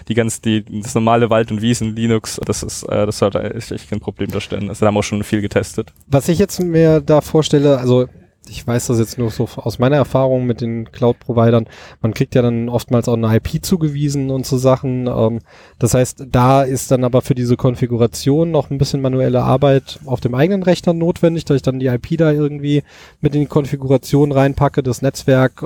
das normale Wald- und Wiesen-Linux, das sollte echt kein Problem darstellen. Also da haben wir auch schon viel getestet. Was ich jetzt mir da vorstelle, also ich weiß das jetzt nur so aus meiner Erfahrung mit den Cloud-Providern, man kriegt ja dann oftmals auch eine IP zugewiesen und so Sachen. Das heißt, da ist dann aber für diese Konfiguration noch ein bisschen manuelle Arbeit auf dem eigenen Rechner notwendig, dass ich dann die IP da irgendwie mit in die Konfiguration reinpacke, das Netzwerk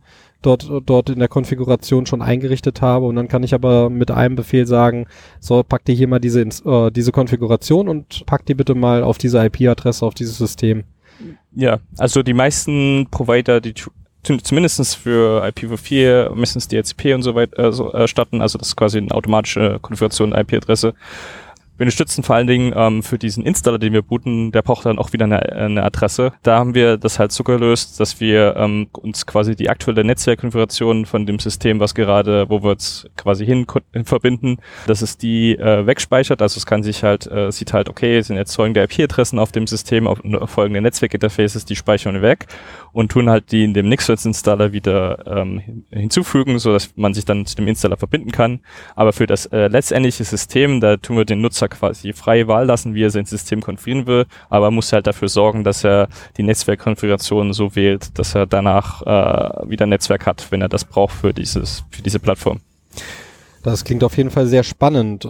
dort in der Konfiguration schon eingerichtet habe und dann kann ich aber mit einem Befehl sagen, so pack dir hier mal diese Konfiguration und pack die bitte mal auf diese IP-Adresse, auf dieses System. Ja, also die meisten Provider, die zumindest für IPv4, meistens DHCP und so weiter starten, also das ist quasi eine automatische Konfiguration der IP-Adresse. Wir unterstützen vor allen Dingen für diesen Installer, den wir booten, der braucht dann auch wieder eine Adresse. Da haben wir das halt so gelöst, dass wir uns quasi die aktuelle Netzwerkkonfiguration von dem System, wo wir jetzt quasi hin verbinden, dass es die wegspeichert. Also es kann sich halt, sieht halt, okay, es sind jetzt folgende IP-Adressen auf dem System, auf folgende Netzwerkinterfaces, die speichern wir weg und tun halt die in dem NixOS-Installer wieder hinzufügen, so dass man sich dann zu dem Installer verbinden kann. Aber für das letztendliche System, da tun wir den Nutzer quasi freie Wahl lassen, wie er sein System konfigurieren will, aber muss halt dafür sorgen, dass er die Netzwerkkonfiguration so wählt, dass er danach wieder Netzwerk hat, wenn er das braucht für diese Plattform. Das klingt auf jeden Fall sehr spannend.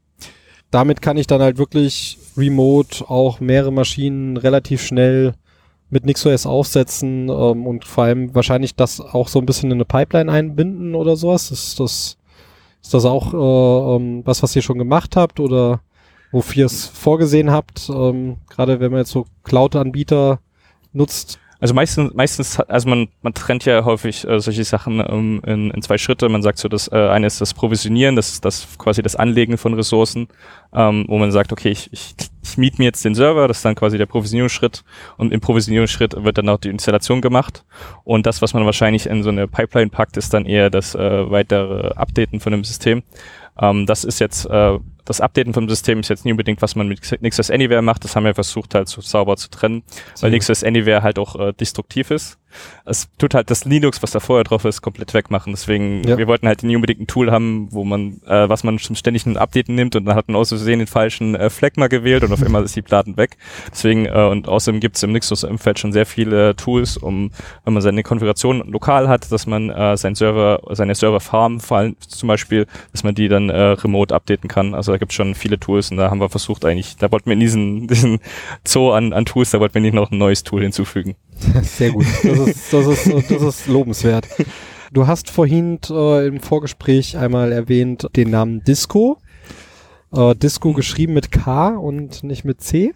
Damit kann ich dann halt wirklich remote auch mehrere Maschinen relativ schnell mit NixOS aufsetzen und vor allem wahrscheinlich das auch so ein bisschen in eine Pipeline einbinden oder sowas. Ist das auch was ihr schon gemacht habt oder wofür ihr es vorgesehen habt? Gerade wenn man jetzt so Cloud-Anbieter nutzt. Also meistens, also man trennt ja häufig solche Sachen in zwei Schritte. Man sagt so, dass eine ist das Provisionieren, das ist das quasi das Anlegen von Ressourcen, wo man sagt, okay, ich miete mir jetzt den Server, das ist dann quasi der Provisionierungsschritt und im Provisionierungsschritt wird dann auch die Installation gemacht und das, was man wahrscheinlich in so eine Pipeline packt, ist dann eher das weitere Updaten von dem System. Das ist jetzt, das Updaten vom System ist jetzt nie unbedingt, was man mit NixOS Anywhere macht. Das haben wir versucht halt so sauber zu trennen, weil NixOS Anywhere halt auch destruktiv ist. Es tut halt das Linux, was da vorher drauf ist, komplett wegmachen. Deswegen, wir wollten halt nie unbedingt ein Tool haben, wo man, was man zum ständigen Updaten nimmt und dann hat man aus Versehen den falschen Flag mal gewählt und auf einmal ist die Daten weg. Deswegen, und außerdem gibt es im Nixos-Umfeld schon sehr viele Tools, wenn man seine Konfiguration lokal hat, dass man seine Server-Farm, vor allem zum Beispiel, dass man die dann remote updaten kann. Also da gibt es schon viele Tools und da haben wir versucht eigentlich, da wollten wir in diesen Zoo an Tools, da wollten wir nicht noch ein neues Tool hinzufügen. Sehr gut. Das ist lobenswert. Du hast vorhin im Vorgespräch einmal erwähnt den Namen Disco. Disco geschrieben mit K und nicht mit C.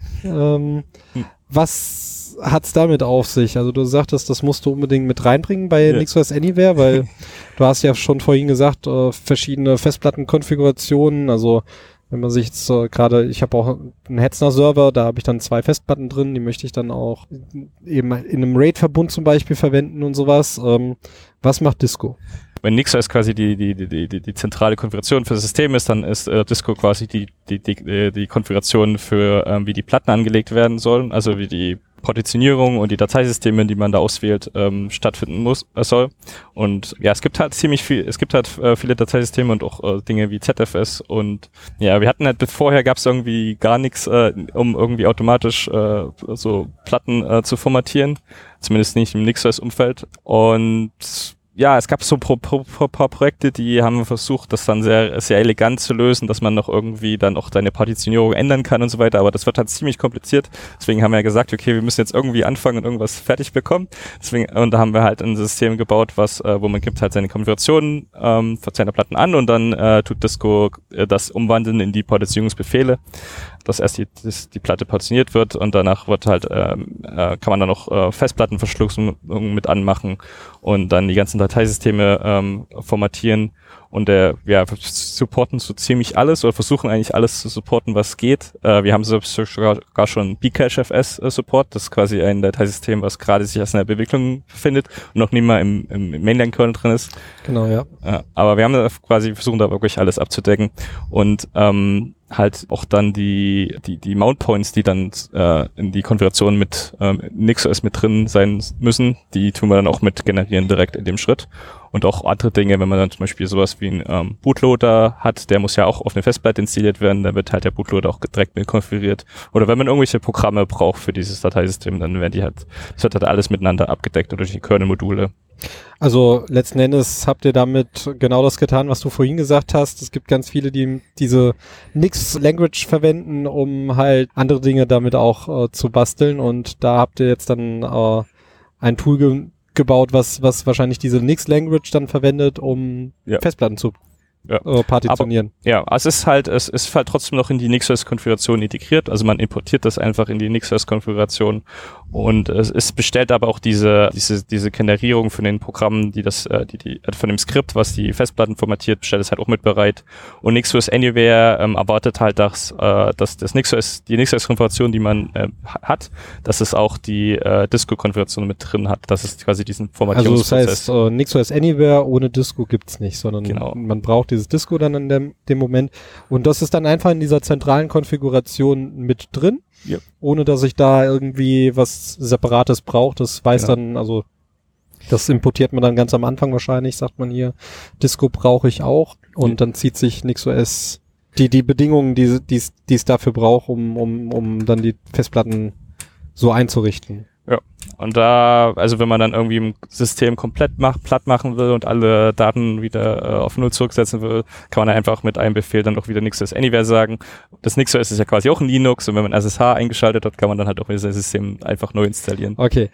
Was hat's damit auf sich? Also du sagtest, das musst du unbedingt mit reinbringen bei NixOS Anywhere, weil du hast ja schon vorhin gesagt, verschiedene Festplattenkonfigurationen, also wenn man sich jetzt gerade, ich habe auch einen Hetzner-Server, da habe ich dann 2 Festplatten drin, die möchte ich dann auch eben in einem RAID-Verbund zum Beispiel verwenden und sowas. Was macht Disco? Wenn NixOS quasi die zentrale Konfiguration für das System ist, dann ist Disco quasi die Konfiguration für wie die Platten angelegt werden sollen, also wie die Partitionierung und die Dateisysteme, die man da auswählt, stattfinden soll. Und ja, es gibt halt viele Dateisysteme und auch Dinge wie ZFS und ja, wir hatten halt vorher gab es irgendwie gar nichts, um irgendwie automatisch so Platten zu formatieren, zumindest nicht im NixOS-Umfeld. Und ja, es gab so ein paar Projekte, die haben versucht, das dann sehr, sehr elegant zu lösen, dass man noch irgendwie dann auch deine Partitionierung ändern kann und so weiter, aber das wird halt ziemlich kompliziert. Deswegen haben wir ja gesagt, okay, wir müssen jetzt irgendwie anfangen und irgendwas fertig bekommen. Und da haben wir halt ein System gebaut, wo man gibt halt seine Konfiguration von seiner Platten an und dann tut Disco das umwandeln in die Partitionierungsbefehle, dass erst die Platte partitioniert wird und danach wird halt kann man dann noch Festplattenverschlüsselung mit anmachen und dann die ganzen Dateisysteme formatieren und wir supporten so ziemlich alles oder versuchen eigentlich alles zu supporten, was geht. Wir haben sogar schon Bcache-FS Support, das ist quasi ein Dateisystem, was gerade sich erst in der Entwicklung befindet und noch nie mal im Mainline-Kernel drin ist. Genau, ja. Aber wir haben da quasi versuchen, da wirklich alles abzudecken und halt auch dann die Mount Points, die dann in die Konfiguration mit NixOS mit drin sein müssen, die tun wir dann auch mit generieren direkt in dem Schritt. Und auch andere Dinge, wenn man dann zum Beispiel sowas wie einen Bootloader hat, der muss ja auch auf eine Festplatte installiert werden, dann wird halt der Bootloader auch direkt mit konfiguriert. Oder wenn man irgendwelche Programme braucht für dieses Dateisystem, dann werden das wird halt alles miteinander abgedeckt durch die Kernel-Module. Also letzten Endes habt ihr damit genau das getan, was du vorhin gesagt hast. Es gibt ganz viele, die diese Nix-Language verwenden, um halt andere Dinge damit auch zu basteln. Und da habt ihr jetzt dann ein Tool gebaut, was wahrscheinlich diese Nix-Language dann verwendet, um Festplatten zu partitionieren. Aber, es ist halt trotzdem noch in die NixOS-Konfiguration integriert. Also man importiert das einfach in die NixOS-Konfiguration und es bestellt aber auch diese Generierung von den Programmen, die von dem Skript, was die Festplatten formatiert, bestellt es halt auch mit bereit. Und NixOS Anywhere erwartet halt, dass die NixOS-Konfiguration, die man hat, dass es auch die Disco-Konfiguration mit drin hat. Das ist quasi diesen Formatierungsprozess. Also das heißt, NixOS Anywhere ohne Disco gibt's nicht, sondern genau. Man braucht dieses Disco dann in dem Moment. Und das ist dann einfach in dieser zentralen Konfiguration mit drin, ohne dass ich da irgendwie was Separates brauche. Das weiß dann, also das importiert man dann ganz am Anfang wahrscheinlich, sagt man hier, Disco brauche ich auch. Und dann zieht sich NixOS die Bedingungen, die es dafür braucht, um dann die Festplatten so einzurichten. Ja, und da, also wenn man dann irgendwie ein System komplett platt machen will und alle Daten wieder auf Null zurücksetzen will, kann man einfach mit einem Befehl dann auch wieder NixOS Anywhere sagen. Das NixOS ist ja quasi auch ein Linux und wenn man SSH eingeschaltet hat, kann man dann halt auch wieder das System einfach neu installieren. Okay.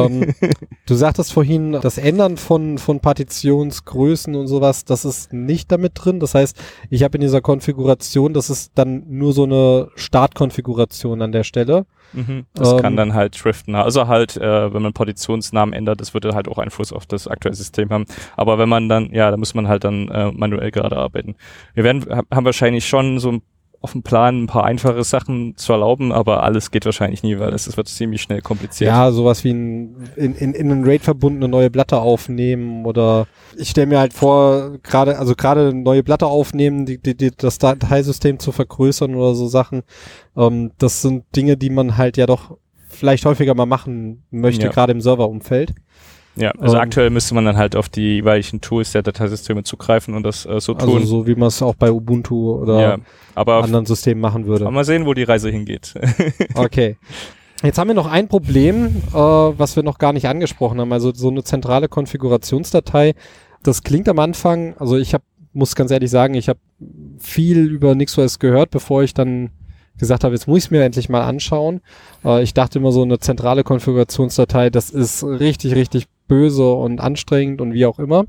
Du sagtest vorhin, das Ändern von Partitionsgrößen und sowas, das ist nicht damit drin. Das heißt, ich habe in dieser Konfiguration, das ist dann nur so eine Startkonfiguration an der Stelle. Das kann dann halt driften. Also halt, wenn man Partitionsnamen ändert, das würde halt auch Einfluss auf das aktuelle System haben. Aber wenn man dann, da muss man halt dann manuell gerade arbeiten. Wir haben wahrscheinlich schon so auf dem Plan ein paar einfache Sachen zu erlauben, aber alles geht wahrscheinlich nie, weil es wird ziemlich schnell kompliziert. Ja, sowas wie in einen RAID-Verbund eine neue Platte aufnehmen oder ich stelle mir halt vor, gerade eine neue Platte aufnehmen, das Dateisystem zu vergrößern oder so Sachen. Das sind Dinge, die man halt ja doch vielleicht häufiger mal machen möchte, gerade im Serverumfeld. Ja, also aktuell müsste man dann halt auf die jeweiligen Tools der Dateisysteme zugreifen und das so tun. Also so wie man es auch bei Ubuntu oder anderen Systemen machen würde. Aber mal sehen, wo die Reise hingeht. Okay. Jetzt haben wir noch ein Problem, was wir noch gar nicht angesprochen haben. Also so eine zentrale Konfigurationsdatei, das klingt am Anfang, also muss ganz ehrlich sagen, ich habe viel über NixOS gehört, bevor ich dann gesagt habe, jetzt muss ich es mir endlich mal anschauen. Ich dachte immer, so eine zentrale Konfigurationsdatei, das ist richtig, richtig böse und anstrengend und wie auch immer.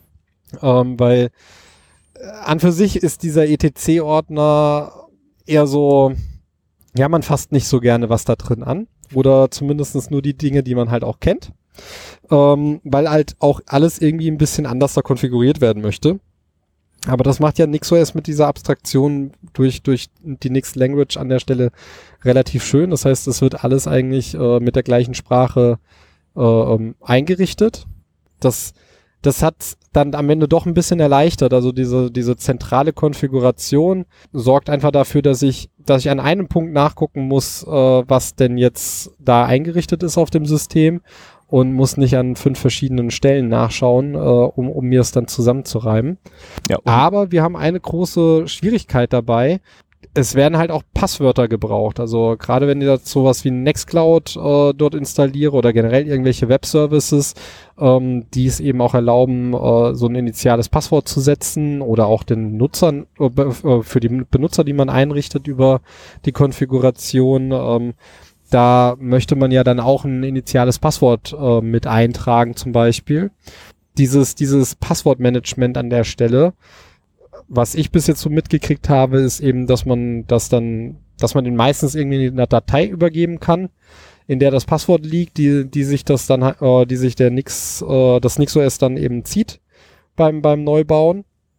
Weil an für sich ist dieser etc-Ordner eher so, man fasst nicht so gerne was da drin an. Oder zumindest nur die Dinge, die man halt auch kennt. Weil halt auch alles irgendwie ein bisschen anders da konfiguriert werden möchte. Aber das macht ja NixOS mit dieser Abstraktion durch die Nix-Language an der Stelle relativ schön. Das heißt, es wird alles eigentlich mit der gleichen Sprache eingerichtet. Das hat dann am Ende doch ein bisschen erleichtert. Also diese zentrale Konfiguration sorgt einfach dafür, dass ich an einem Punkt nachgucken muss, was denn jetzt da eingerichtet ist auf dem System und muss nicht an 5 verschiedenen Stellen nachschauen, um mir es dann zusammenzureimen. Ja, aber wir haben eine große Schwierigkeit dabei. Es werden halt auch Passwörter gebraucht. Also gerade wenn ich da sowas wie Nextcloud dort installiere oder generell irgendwelche Web-Services, die es eben auch erlauben, so ein initiales Passwort zu setzen oder auch den Nutzern, für die Benutzer, die man einrichtet über die Konfiguration, da möchte man ja dann auch ein initiales Passwort mit eintragen zum Beispiel. Dieses Passwortmanagement an der Stelle, was ich bis jetzt so mitgekriegt habe, ist eben, dass man den meistens irgendwie in einer Datei übergeben kann, in der das Passwort liegt, die sich das NixOS dann eben zieht beim Neubauen.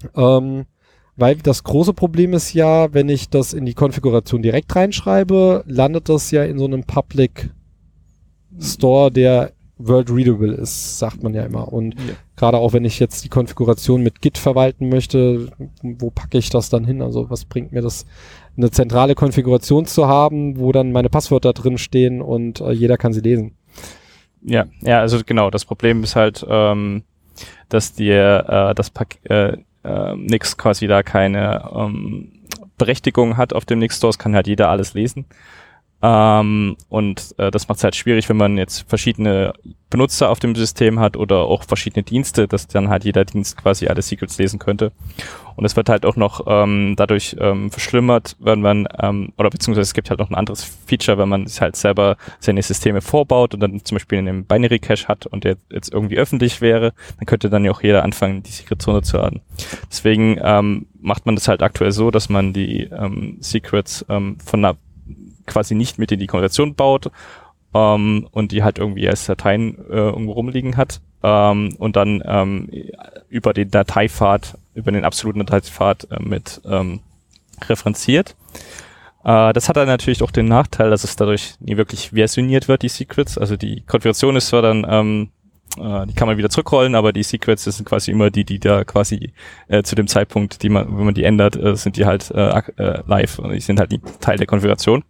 Weil das große Problem ist ja, wenn ich das in die Konfiguration direkt reinschreibe, landet das ja in so einem Public Store, der World Readable ist, sagt man ja immer. Und gerade auch wenn ich jetzt die Konfiguration mit Git verwalten möchte, wo packe ich das dann hin? Also was bringt mir das, eine zentrale Konfiguration zu haben, wo dann meine Passwörter drin stehen und jeder kann sie lesen? Ja, also genau, das Problem ist halt, dass dir Nix quasi da keine Berechtigung hat auf dem Nix Store, es kann halt jeder alles lesen. Und das macht es halt schwierig, wenn man jetzt verschiedene Benutzer auf dem System hat oder auch verschiedene Dienste, dass dann halt jeder Dienst quasi alle Secrets lesen könnte. Und es wird halt auch noch dadurch verschlimmert, wenn man, oder beziehungsweise es gibt halt noch ein anderes Feature, wenn man sich halt selber seine Systeme vorbaut und dann zum Beispiel einen Binary Cache hat und der jetzt irgendwie öffentlich wäre, dann könnte dann ja auch jeder anfangen, die Secrets runterzuladen. Deswegen macht man das halt aktuell so, dass man die Secrets quasi nicht mit in die Konversion baut und die halt irgendwie als Dateien irgendwo rumliegen hat und dann über den Dateipfad, über den absoluten Dateipfad mit referenziert. Das hat dann natürlich auch den Nachteil, dass es dadurch nie wirklich versioniert wird, die Secrets. Also die Konfiguration ist zwar dann, die kann man wieder zurückrollen, aber die Secrets sind quasi immer die da quasi zu dem Zeitpunkt, wenn man die ändert, sind die halt live und die sind halt nie Teil der Konfiguration.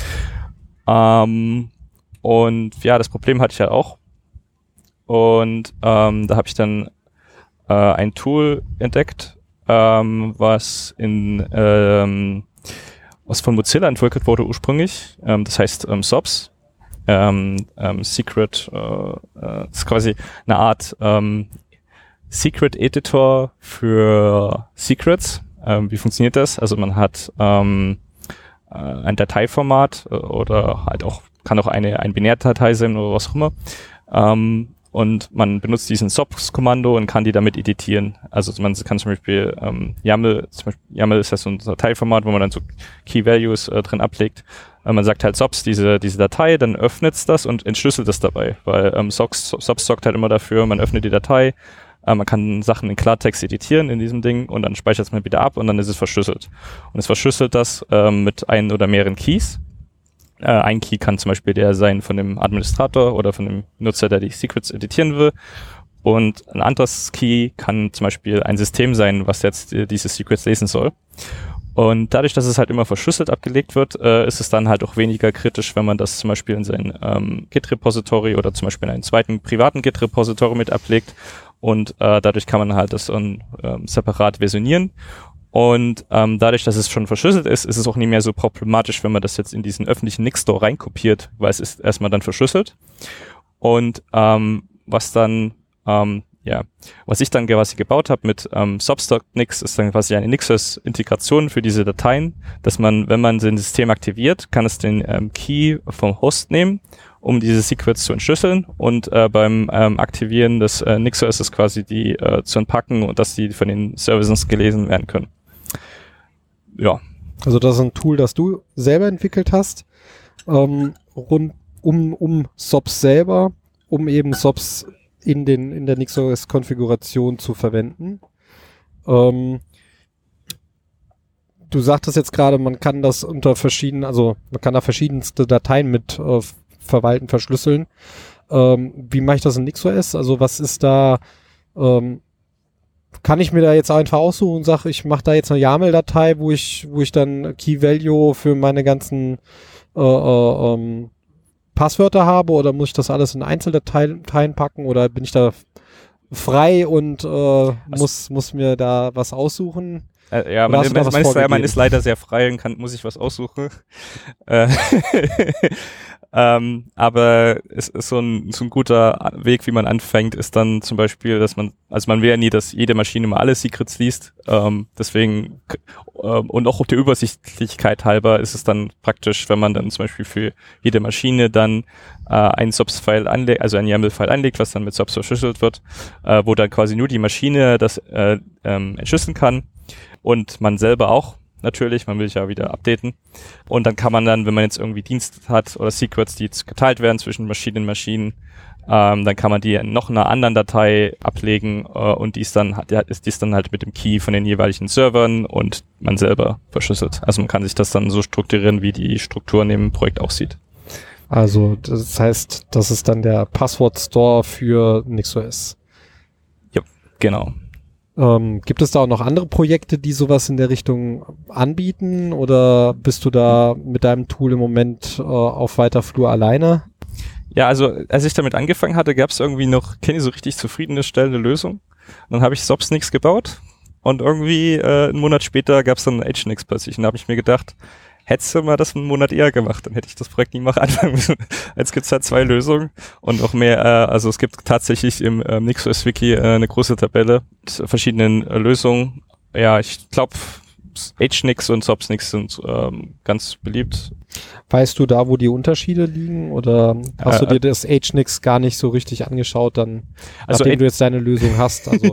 Und ja, das Problem hatte ich ja auch. Und da habe ich dann ein Tool entdeckt, was von Mozilla entwickelt wurde ursprünglich. Das heißt SOPs. Secret ist quasi eine Art Secret Editor für Secrets. Wie funktioniert das? Also man hat ein Dateiformat oder halt auch, kann auch eine Binärdatei sein oder was auch immer. Und man benutzt diesen SOPs-Kommando und kann die damit editieren. Also man kann zum Beispiel YAML ist ja so ein Dateiformat, wo man dann so Key Values drin ablegt. Man sagt halt SOPs, diese Datei, dann öffnet's das und entschlüsselt es dabei, weil SOPs sorgt halt immer dafür, man öffnet die Datei, man kann Sachen in Klartext editieren in diesem Ding und dann speichert es man wieder ab und dann ist es verschlüsselt. Und es verschlüsselt das mit ein oder mehreren Keys. Ein Key kann zum Beispiel der sein von dem Administrator oder von dem Nutzer, der die Secrets editieren will. Und ein anderes Key kann zum Beispiel ein System sein, was jetzt diese Secrets lesen soll. Und dadurch, dass es halt immer verschlüsselt abgelegt wird, ist es dann halt auch weniger kritisch, wenn man das zum Beispiel in sein Git-Repository oder zum Beispiel in einen zweiten privaten Git-Repository mit ablegt. Und dadurch kann man halt das dann separat versionieren. Und dadurch, dass es schon verschlüsselt ist, ist es auch nicht mehr so problematisch, wenn man das jetzt in diesen öffentlichen Nix-Store reinkopiert, weil es ist erstmal dann verschlüsselt. Und was ich dann quasi gebaut habe mit Substock-Nix, ist dann quasi eine Nixos-Integration für diese Dateien, dass man, wenn man sein System aktiviert, kann es den Key vom Host nehmen, um diese Secrets zu entschlüsseln und beim Aktivieren des Nixos ist es quasi die zu entpacken und dass die von den Services gelesen werden können. Ja. Also das ist ein Tool, das du selber entwickelt hast, rund um SOPs selber, um eben SOPs in der NixOS-Konfiguration zu verwenden. Du sagtest jetzt gerade, man kann das unter man kann da verschiedenste Dateien mit verwalten, verschlüsseln. Wie mache ich das in NixOS? Also was ist da, kann ich mir da jetzt einfach aussuchen und sage, ich mache da jetzt eine YAML-Datei, wo ich dann Key-Value für meine ganzen Passwörter habe, oder muss ich das alles in Einzeldateien packen, oder bin ich da frei und muss mir da was aussuchen? Ja, man ist leider sehr frei und muss sich was aussuchen. Aber es ist so ein guter Weg, wie man anfängt, ist dann zum Beispiel, dass man will ja nie, dass jede Maschine mal alle Secrets liest, deswegen und auch auf der Übersichtlichkeit halber ist es dann praktisch, wenn man dann zum Beispiel für jede Maschine dann ein SOPs-File anlegt, also ein YAML-File anlegt, was dann mit SOPs verschlüsselt wird, wo dann quasi nur die Maschine das entschlüsseln kann und man selber auch. natürlich, man will sich ja wieder updaten. Und dann kann man dann, wenn man jetzt irgendwie Dienste hat oder Secrets, die jetzt geteilt werden zwischen Maschinen, dann kann man die noch in einer anderen Datei ablegen und die ist dann halt mit dem Key von den jeweiligen Servern und man selber verschlüsselt. Also man kann sich das dann so strukturieren, wie die Struktur in dem Projekt aussieht. Also das heißt, das ist dann der Passwort-Store für NixOS. Ja, genau. Gibt es da auch noch andere Projekte, die sowas in der Richtung anbieten oder bist du da mit deinem Tool im Moment auf weiter Flur alleine? Ja, also als ich damit angefangen hatte, gab es irgendwie noch keine so richtig zufriedenstellende Lösung. Und dann habe ich Sobsnix gebaut und irgendwie einen Monat später gab es dann Hmix plötzlich. Und da habe ich mir gedacht, hättest du mal das einen Monat eher gemacht, dann hätte ich das Projekt nie mal anfangen müssen. Jetzt gibt's halt 2 Lösungen und noch mehr, also es gibt tatsächlich im NixOS-Wiki eine große Tabelle mit verschiedenen Lösungen. Ja, ich glaube, Hmix und Sobsnix sind ganz beliebt. Weißt du da, wo die Unterschiede liegen oder hast du dir das Hmix gar nicht so richtig angeschaut, dann, also nachdem du jetzt deine Lösung hast? Also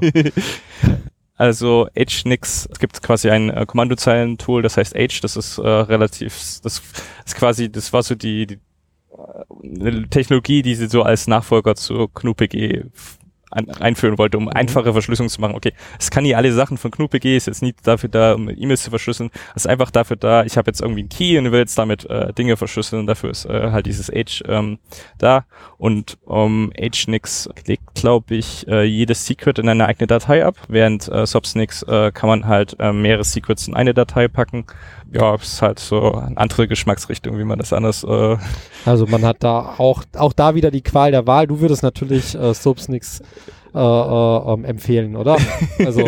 Also Hmix, es gibt quasi ein Kommandozeilen-Tool, das heißt H, das ist das war so die Technologie, die sie so als Nachfolger zu GNU-PG einführen wollte, um einfache Verschlüsselung zu machen. Okay, es kann nie alle Sachen von GNU-PG, ist jetzt nicht dafür da, um E-Mails zu verschlüsseln. Es ist einfach dafür da, ich habe jetzt irgendwie einen Key und will jetzt damit Dinge verschlüsseln. Dafür ist halt dieses H da. Und Hmix legt, glaube ich, jedes Secret in eine eigene Datei ab, während Sobsnix kann man halt mehrere Secrets in eine Datei packen. Ja, ist halt so eine andere Geschmacksrichtung, wie man das anders... Also man hat da auch da wieder die Qual der Wahl. Du würdest natürlich Sobsnix empfehlen, oder? Also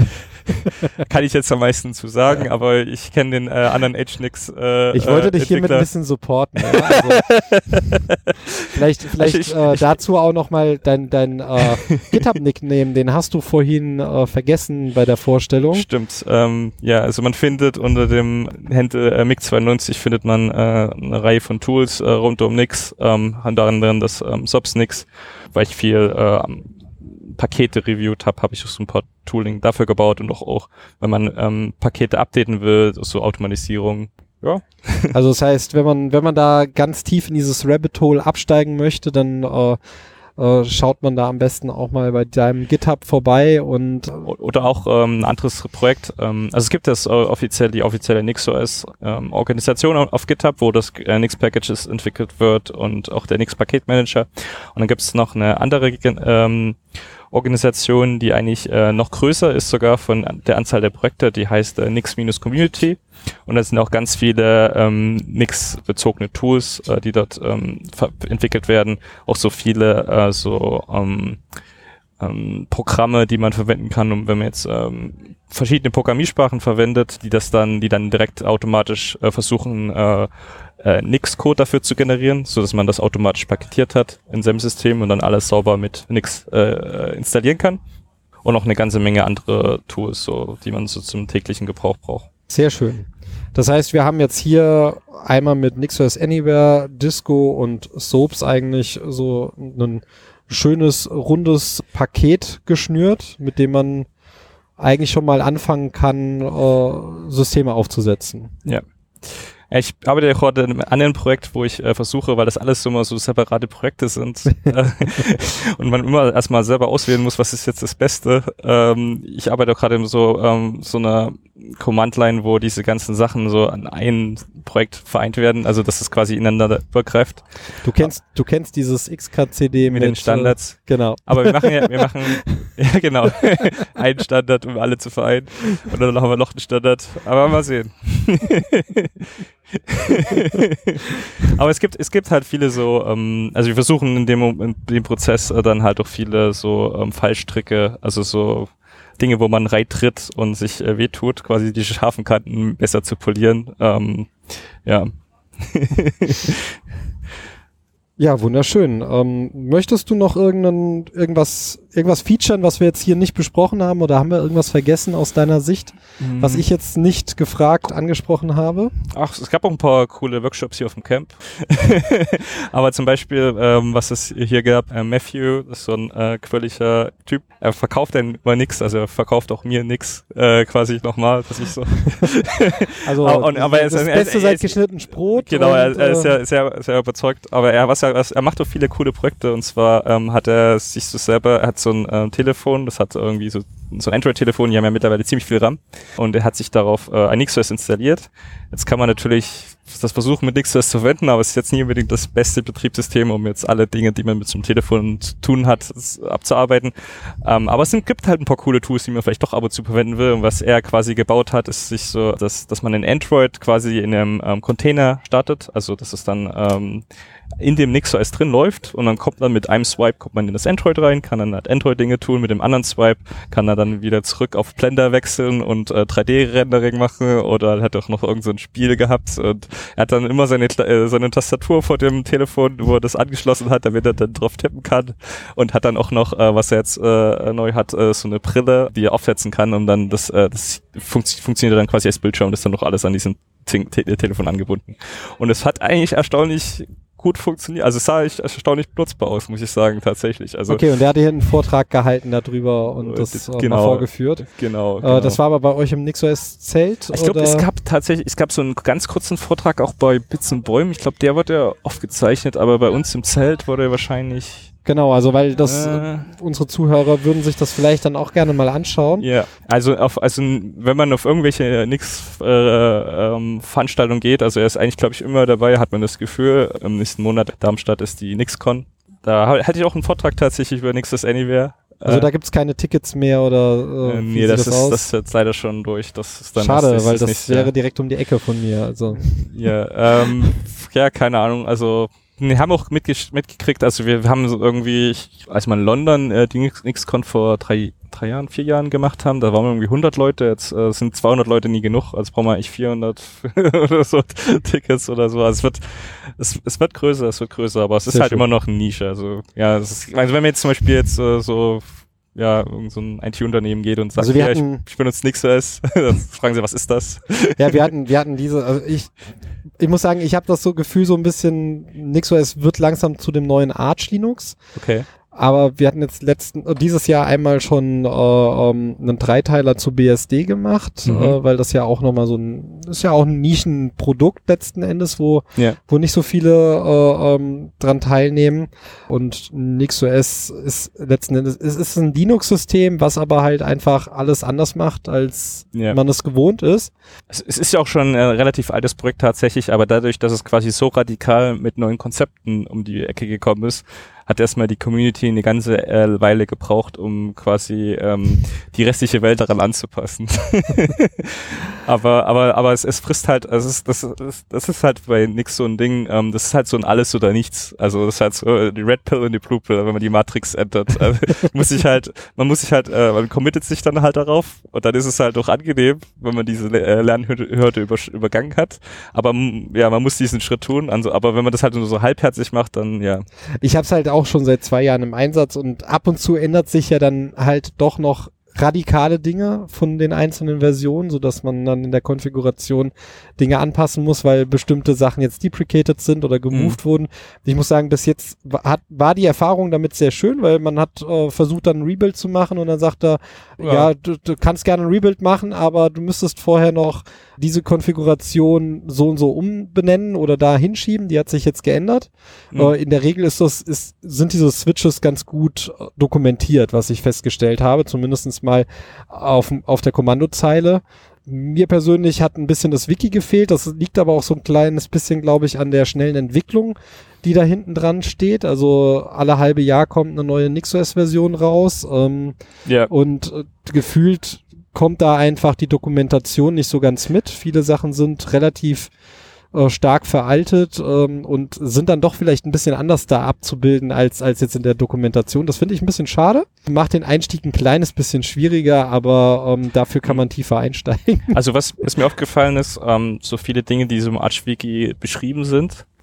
kann ich jetzt am meisten zu sagen, aber ich kenne den anderen Hmix ich wollte dich hiermit ein bisschen supporten. Ja? Also, vielleicht dazu auch nochmal dein GitHub-Nickname, den hast du vorhin vergessen bei der Vorstellung. Stimmt, ja, also man findet unter dem Handle MIG92 findet man eine Reihe von Tools rund um Nix, unter anderem das Sobsnix, weil ich viel Pakete reviewed habe ich auch so ein paar Tooling dafür gebaut und auch wenn man Pakete updaten will, so Automatisierung. Ja. Also das heißt, wenn man da ganz tief in dieses Rabbit Hole absteigen möchte, dann schaut man da am besten auch mal bei deinem GitHub vorbei und oder auch ein anderes Projekt. Also es gibt die offizielle NixOS Organisation auf GitHub, wo das Nix-Packages entwickelt wird und auch der Nix-Paketmanager. Und dann gibt es noch eine andere Organisation, die eigentlich noch größer ist sogar von der Anzahl der Projekte, die heißt Nix-Community. Und da sind auch ganz viele Nix-bezogene Tools, die dort entwickelt werden. Auch so viele Programme, die man verwenden kann, wenn man jetzt verschiedene Programmiersprachen verwendet, die dann direkt automatisch versuchen, Nix-Code dafür zu generieren, so dass man das automatisch paketiert hat in seinem System und dann alles sauber mit Nix installieren kann. Und noch eine ganze Menge andere Tools, so die man so zum täglichen Gebrauch braucht. Sehr schön. Das heißt, wir haben jetzt hier einmal mit NixOS Anywhere, Disco und Soaps eigentlich so ein schönes, rundes Paket geschnürt, mit dem man eigentlich schon mal anfangen kann, Systeme aufzusetzen. Ja. Ich arbeite ja gerade in einem anderen Projekt, wo ich versuche, weil das alles immer so separate Projekte sind und man immer erstmal selber auswählen muss, was ist jetzt das Beste. Ich arbeite auch gerade in so einer Command-Line, wo diese ganzen Sachen so an ein Projekt vereint werden, also dass es quasi ineinander übergreift. Du kennst dieses XKCD mit den Standards. Genau. Aber wir machen ja genau, einen Standard, um alle zu vereinen. Und dann haben wir noch einen Standard. Aber mal sehen. Aber es gibt halt viele so, also wir versuchen in dem Prozess dann halt auch viele so Fallstricke, also so Dinge, wo man reintritt und sich wehtut, quasi die scharfen Kanten besser zu polieren. Ja. Ja, wunderschön. Möchtest du noch irgendwas irgendwas featuren, was wir jetzt hier nicht besprochen haben, oder haben wir irgendwas vergessen aus deiner Sicht, was ich jetzt nicht gefragt, angesprochen habe? Ach, es gab auch ein paar coole Workshops hier auf dem Camp. Aber zum Beispiel, was es hier gab, Matthew, das ist so ein quirliger Typ, er verkauft dann mal nix, also er verkauft auch mir nix, quasi nochmal, dass ich so. Also aber das Beste seit geschnittenes Brot. Genau, er ist ja sehr überzeugt, aber er macht auch viele coole Projekte, und zwar hat er sich so selber, er hat so ein Telefon, das hat irgendwie so ein Android-Telefon, die haben ja mittlerweile ziemlich viel RAM, und er hat sich darauf ein NixOS installiert. Jetzt kann man natürlich das versuchen, mit NixOS zu verwenden, aber es ist jetzt nie unbedingt das beste Betriebssystem, um jetzt alle Dinge, die man mit so einem Telefon zu tun hat, abzuarbeiten. Aber es gibt halt ein paar coole Tools, die man vielleicht doch ab und zu verwenden will, und was er quasi gebaut hat, ist sich so, dass man in Android quasi in einem Container startet, also dass es dann in dem NixOS drin läuft, und dann kommt man mit einem Swipe in das Android rein, kann dann halt Android-Dinge tun, mit dem anderen Swipe kann er dann wieder zurück auf Blender wechseln und 3D-Rendering machen, oder er hat auch noch irgend so ein Spiel gehabt, und er hat dann immer seine Tastatur vor dem Telefon, wo er das angeschlossen hat, damit er dann drauf tippen kann, und hat dann auch noch, was er jetzt neu hat, so eine Brille, die er aufsetzen kann, und dann das funktioniert dann quasi als Bildschirm, das ist dann noch alles an diesem Telefon angebunden. Und es hat eigentlich erstaunlich gut funktioniert. Also es sah echt erstaunlich nutzbar aus, muss ich sagen, tatsächlich. Also okay, und der hat hier einen Vortrag gehalten darüber und das mal vorgeführt. Genau. Das war aber bei euch im NixOS-Zelt? Ich glaube, es gab so einen ganz kurzen Vortrag auch bei Bits und Bäumen. Ich glaube, der wurde ja aufgezeichnet, aber bei uns im Zelt wurde er wahrscheinlich... Genau, also weil unsere Zuhörer würden sich das vielleicht dann auch gerne mal anschauen. Ja, also wenn man auf irgendwelche Nix-Veranstaltungen geht, also er ist eigentlich, glaube ich, immer dabei, hat man das Gefühl, im nächsten Monat Darmstadt ist die NixCon. Da hatte ich auch einen Vortrag tatsächlich über NixOS Anywhere. Also da gibt's keine Tickets mehr oder nee, das ist jetzt leider schon durch. Das ist dann schade, weil das wäre direkt um die Ecke von mir. Also ja, ja, keine Ahnung, also wir haben auch mitgekriegt, also wir haben so irgendwie, als wir in London die NixCon vor 4 Jahren gemacht haben, da waren wir irgendwie 100 Leute, jetzt sind 200 Leute nie genug, also brauchen wir eigentlich 400 oder so Tickets oder so. Also es wird größer, aber es ist halt immer noch eine Nische. Also ja, also wenn man jetzt zum Beispiel jetzt so irgend so ein IT-Unternehmen geht und sagt, also ich benutze NixOS, dann fragen sie, was ist das? Ja, wir hatten diese, also ich muss sagen, ich habe das so Gefühl so ein bisschen, NixOS wird langsam zu dem neuen Arch Linux. Okay. Aber wir hatten jetzt dieses Jahr einmal schon einen Dreiteiler zu BSD gemacht, weil das ja auch nochmal ist ja auch ein Nischenprodukt letzten Endes, wo nicht so viele dran teilnehmen. Und NixOS ist letzten Endes, es ist ein Linux-System, was aber halt einfach alles anders macht, als man es gewohnt ist. Es ist ja auch schon ein relativ altes Projekt tatsächlich, aber dadurch, dass es quasi so radikal mit neuen Konzepten um die Ecke gekommen ist, hat erstmal die Community eine ganze Weile gebraucht, um quasi die restliche Welt daran anzupassen. aber es frisst halt, also das ist halt bei Nix so ein Ding, das ist halt so ein Alles oder Nichts. Also das ist halt so die Red Pill und die Blue Pill, wenn man die Matrix ändert. Also man committet sich dann halt darauf, und dann ist es halt auch angenehm, wenn man diese Lernhürde übergangen hat. Aber ja, man muss diesen Schritt tun. Also, aber wenn man das halt nur so halbherzig macht, dann ja. Ich hab's halt auch schon seit 2 Jahren im Einsatz, und ab und zu ändert sich ja dann halt doch noch radikale Dinge von den einzelnen Versionen, so dass man dann in der Konfiguration Dinge anpassen muss, weil bestimmte Sachen jetzt deprecated sind oder gemoved wurden. Ich muss sagen, bis jetzt war die Erfahrung damit sehr schön, weil man hat versucht, dann ein Rebuild zu machen, und dann sagt er, du kannst gerne ein Rebuild machen, aber du müsstest vorher noch diese Konfiguration so und so umbenennen oder da hinschieben. Die hat sich jetzt geändert. In der Regel sind diese Switches ganz gut dokumentiert, was ich festgestellt habe, zumindest mal auf der Kommandozeile. Mir persönlich hat ein bisschen das Wiki gefehlt. Das liegt aber auch so ein kleines bisschen, glaube ich, an der schnellen Entwicklung, die da hinten dran steht. Also alle halbe Jahr kommt eine neue NixOS-Version raus. Und gefühlt kommt da einfach die Dokumentation nicht so ganz mit. Viele Sachen sind relativ stark veraltet und sind dann doch vielleicht ein bisschen anders da abzubilden als jetzt in der Dokumentation. Das finde ich ein bisschen schade. Macht den Einstieg ein kleines bisschen schwieriger, aber dafür kann man tiefer einsteigen. Also was mir aufgefallen ist, so viele Dinge, die so im Arch-Wiki beschrieben sind,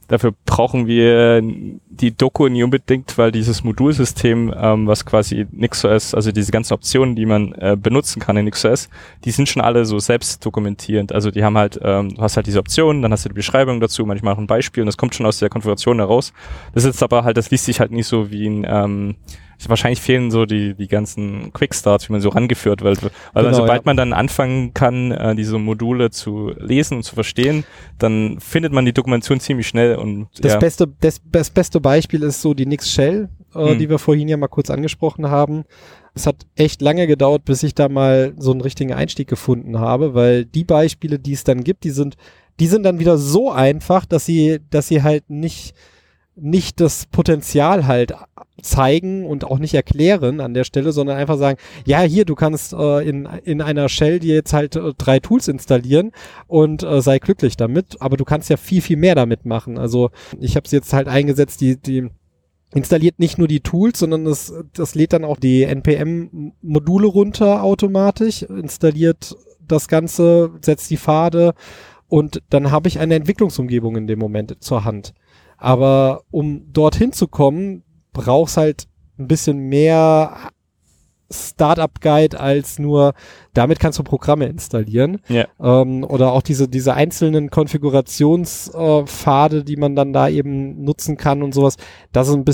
Dafür brauchen wir die Doku nie unbedingt, weil dieses Modulsystem, was quasi NixOS, also diese ganzen Optionen, die man benutzen kann in NixOS, die sind schon alle so selbst dokumentierend. Also die haben halt, du hast halt diese Optionen, dann hast du die Beschreibung dazu, manchmal auch ein Beispiel und das kommt schon aus der Konfiguration heraus. Das ist aber halt, das liest sich halt nicht so wie ein, wahrscheinlich fehlen so die ganzen Quickstarts, wie man so rangeführt wird. Weil Genau, sobald man dann anfangen kann, diese Module zu lesen und zu verstehen, dann findet man die Dokumentation ziemlich schnell und Das beste Beispiel ist so die Nix Shell, die wir vorhin ja mal kurz angesprochen haben. Es hat echt lange gedauert, bis ich da mal so einen richtigen Einstieg gefunden habe, weil die Beispiele, die es dann gibt, die sind dann wieder so einfach, dass sie halt nicht das Potenzial halt zeigen und auch nicht erklären an der Stelle, sondern einfach sagen, ja, hier, du kannst in einer Shell dir jetzt halt 3 Tools installieren und sei glücklich damit, aber du kannst ja viel, viel mehr damit machen. Also ich habe es jetzt halt eingesetzt, die installiert nicht nur die Tools, sondern das lädt dann auch die NPM-Module runter automatisch, installiert das Ganze, setzt die Pfade und dann habe ich eine Entwicklungsumgebung in dem Moment zur Hand. Aber um dorthin zu kommen, brauchst halt ein bisschen mehr Startup-Guide als nur, damit kannst du Programme installieren. Ja. Oder auch diese einzelnen Konfigurationspfade, die man dann da eben nutzen kann und sowas. Das ist ein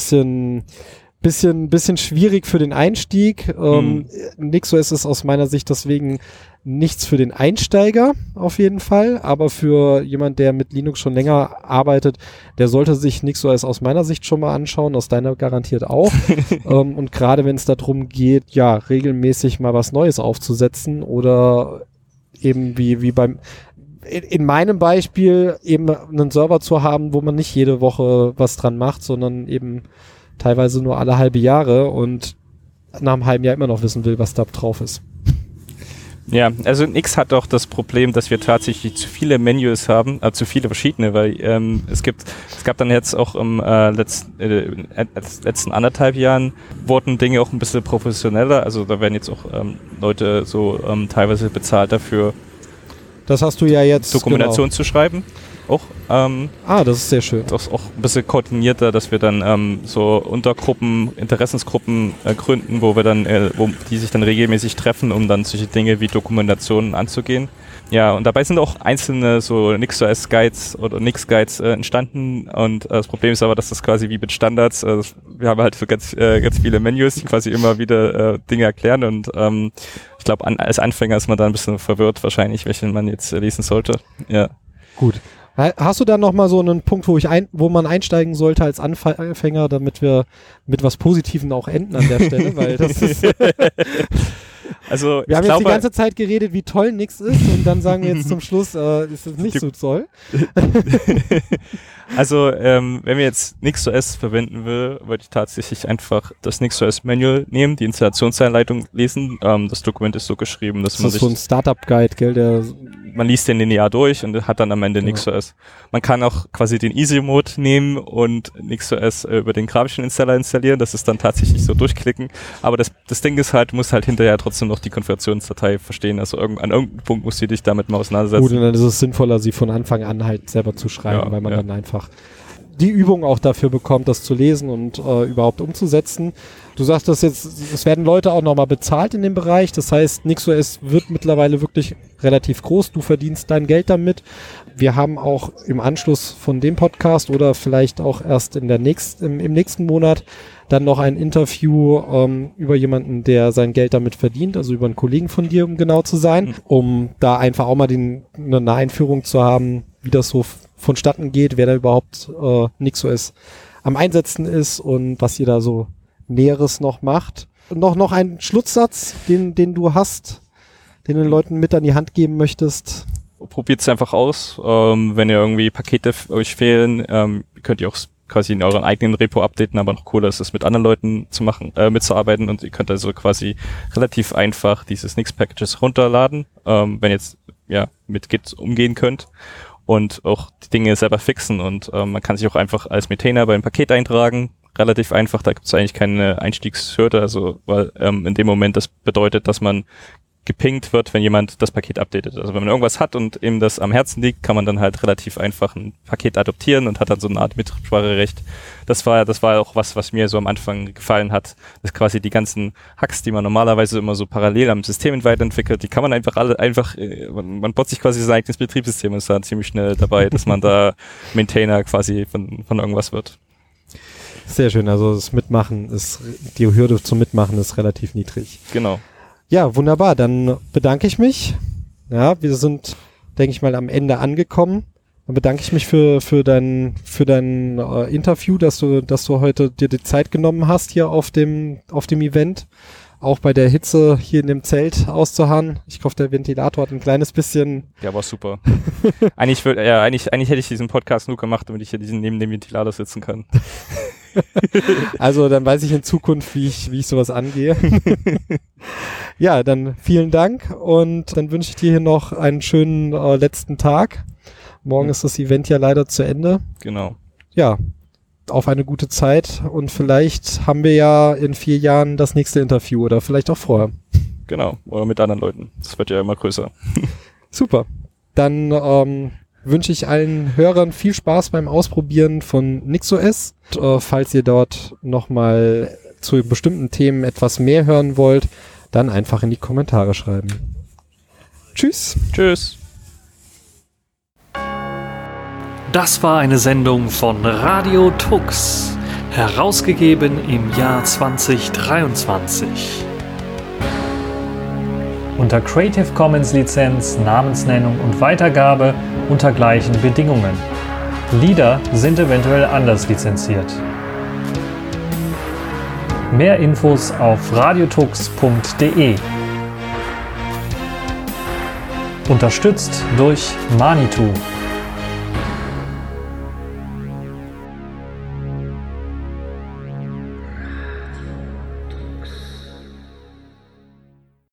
bisschen schwierig für den Einstieg. NixOS ist aus meiner Sicht deswegen nichts für den Einsteiger auf jeden Fall, aber für jemand, der mit Linux schon länger arbeitet, der sollte sich NixOS aus meiner Sicht schon mal anschauen, aus deiner garantiert auch. Und gerade wenn es darum geht, ja, regelmäßig mal was Neues aufzusetzen oder eben wie in meinem Beispiel eben einen Server zu haben, wo man nicht jede Woche was dran macht, sondern eben teilweise nur alle halbe Jahre und nach einem halben Jahr immer noch wissen will, was da drauf ist. Ja, also Nix hat auch das Problem, dass wir tatsächlich zu viele Menüs haben, zu viele verschiedene, weil es gab dann jetzt auch im letzten 1,5 Jahren wurden Dinge auch ein bisschen professioneller, also da werden jetzt auch Leute so teilweise bezahlt dafür. Das hast du ja jetzt Dokumentation zu schreiben. Auch. Das ist sehr schön. Das ist auch ein bisschen koordinierter, dass wir dann so Untergruppen, Interessensgruppen gründen, wo wir dann, wo die sich dann regelmäßig treffen, um dann solche Dinge wie Dokumentationen anzugehen. Ja, und dabei sind auch einzelne so NixOS-Guides oder Nix-Guides entstanden und das Problem ist aber, dass das quasi wie mit Standards, wir haben halt für ganz viele Menüs, die quasi immer wieder Dinge erklären und ich glaube, als Anfänger ist man da ein bisschen verwirrt wahrscheinlich, welchen man jetzt lesen sollte. Ja. Gut. Hast du da noch mal so einen Punkt, wo man einsteigen sollte als Anfänger, damit wir mit was Positivem auch enden an der Stelle, weil das ist also wir haben jetzt die ganze Zeit geredet, wie toll Nix ist und dann sagen wir jetzt zum Schluss, ist es nicht so toll. Also, wenn wir jetzt NixOS verwenden will, würde ich tatsächlich einfach das NixOS Manual nehmen, die Installationsanleitung lesen. Das Dokument ist so geschrieben, dass man sich... Das ist so ein Startup-Guide, gell, man liest den linear durch und hat dann am Ende NixOS. Man kann auch quasi den Easy-Mode nehmen und NixOS über den grafischen Installer installieren. Das ist dann tatsächlich so durchklicken. Aber das Ding ist halt, du musst halt hinterher trotzdem noch die Konfigurationsdatei verstehen. Also an irgendeinem Punkt musst du dich damit mal auseinandersetzen. Gut, und dann ist es sinnvoller, sie von Anfang an halt selber zu schreiben, weil man dann einfach die Übung auch dafür bekommt, das zu lesen und überhaupt umzusetzen. Du sagst das jetzt, es werden Leute auch nochmal bezahlt in dem Bereich. Das heißt, NixOS wird mittlerweile wirklich relativ groß. Du verdienst dein Geld damit. Wir haben auch im Anschluss von dem Podcast oder vielleicht auch erst im nächsten Monat dann noch ein Interview über jemanden, der sein Geld damit verdient, also über einen Kollegen von dir, um genau zu sein, um da einfach auch mal eine Einführung zu haben, wie das so vonstatten geht, wer da überhaupt NixOS am Einsetzen ist und was ihr da so Näheres noch macht. Und noch ein Schlusssatz, den du hast, den du den Leuten mit an die Hand geben möchtest. Probiert es einfach aus. Wenn ihr irgendwie Pakete euch fehlen, könnt ihr auch quasi in euren eigenen Repo updaten, aber noch cooler ist es, mit anderen Leuten zu machen, mitzuarbeiten und ihr könnt also quasi relativ einfach dieses Nix-Packages runterladen, wenn ihr jetzt mit Git umgehen könnt und auch die Dinge selber fixen und man kann sich auch einfach als Maintainer beim Paket eintragen. Relativ einfach, da gibt es eigentlich keine Einstiegshürde, also weil in dem Moment das bedeutet, dass man gepingt wird, wenn jemand das Paket updatet. Also wenn man irgendwas hat und ihm das am Herzen liegt, kann man dann halt relativ einfach ein Paket adoptieren und hat dann so eine Art Mitspracherecht. Das war auch was mir so am Anfang gefallen hat, dass quasi die ganzen Hacks, die man normalerweise immer so parallel am System weiterentwickelt, die kann man man baut sich quasi sein eigenes Betriebssystem und ist dann ziemlich schnell dabei, dass man da Maintainer quasi von irgendwas wird. Sehr schön, also die Hürde zum Mitmachen ist relativ niedrig. Genau. Ja, wunderbar. Dann bedanke ich mich. Ja, wir sind, denke ich mal, am Ende angekommen. Dann bedanke ich mich für dein Interview, dass du heute dir die Zeit genommen hast hier auf dem Event. Auch bei der Hitze hier in dem Zelt auszuharren. Ich hoffe, der Ventilator hat ein kleines bisschen... Ja, war super. Eigentlich hätte ich diesen Podcast nur gemacht, damit ich hier neben dem Ventilator sitzen kann. Also dann weiß ich in Zukunft, wie ich sowas angehe. Ja, dann vielen Dank und dann wünsche ich dir hier noch einen schönen letzten Tag. Morgen ist das Event ja leider zu Ende. Genau. Ja, auf eine gute Zeit und vielleicht haben wir ja in 4 Jahren das nächste Interview oder vielleicht auch vorher. Genau, oder mit anderen Leuten. Das wird ja immer größer. Super. Dann wünsche ich allen Hörern viel Spaß beim Ausprobieren von NixOS. Falls ihr dort nochmal zu bestimmten Themen etwas mehr hören wollt, dann einfach in die Kommentare schreiben. Tschüss. Tschüss. Das war eine Sendung von Radio Tux, herausgegeben im Jahr 2023. Unter Creative Commons Lizenz, Namensnennung und Weitergabe unter gleichen Bedingungen. Lieder sind eventuell anders lizenziert. Mehr Infos auf radiotux.de. Unterstützt durch Manitou.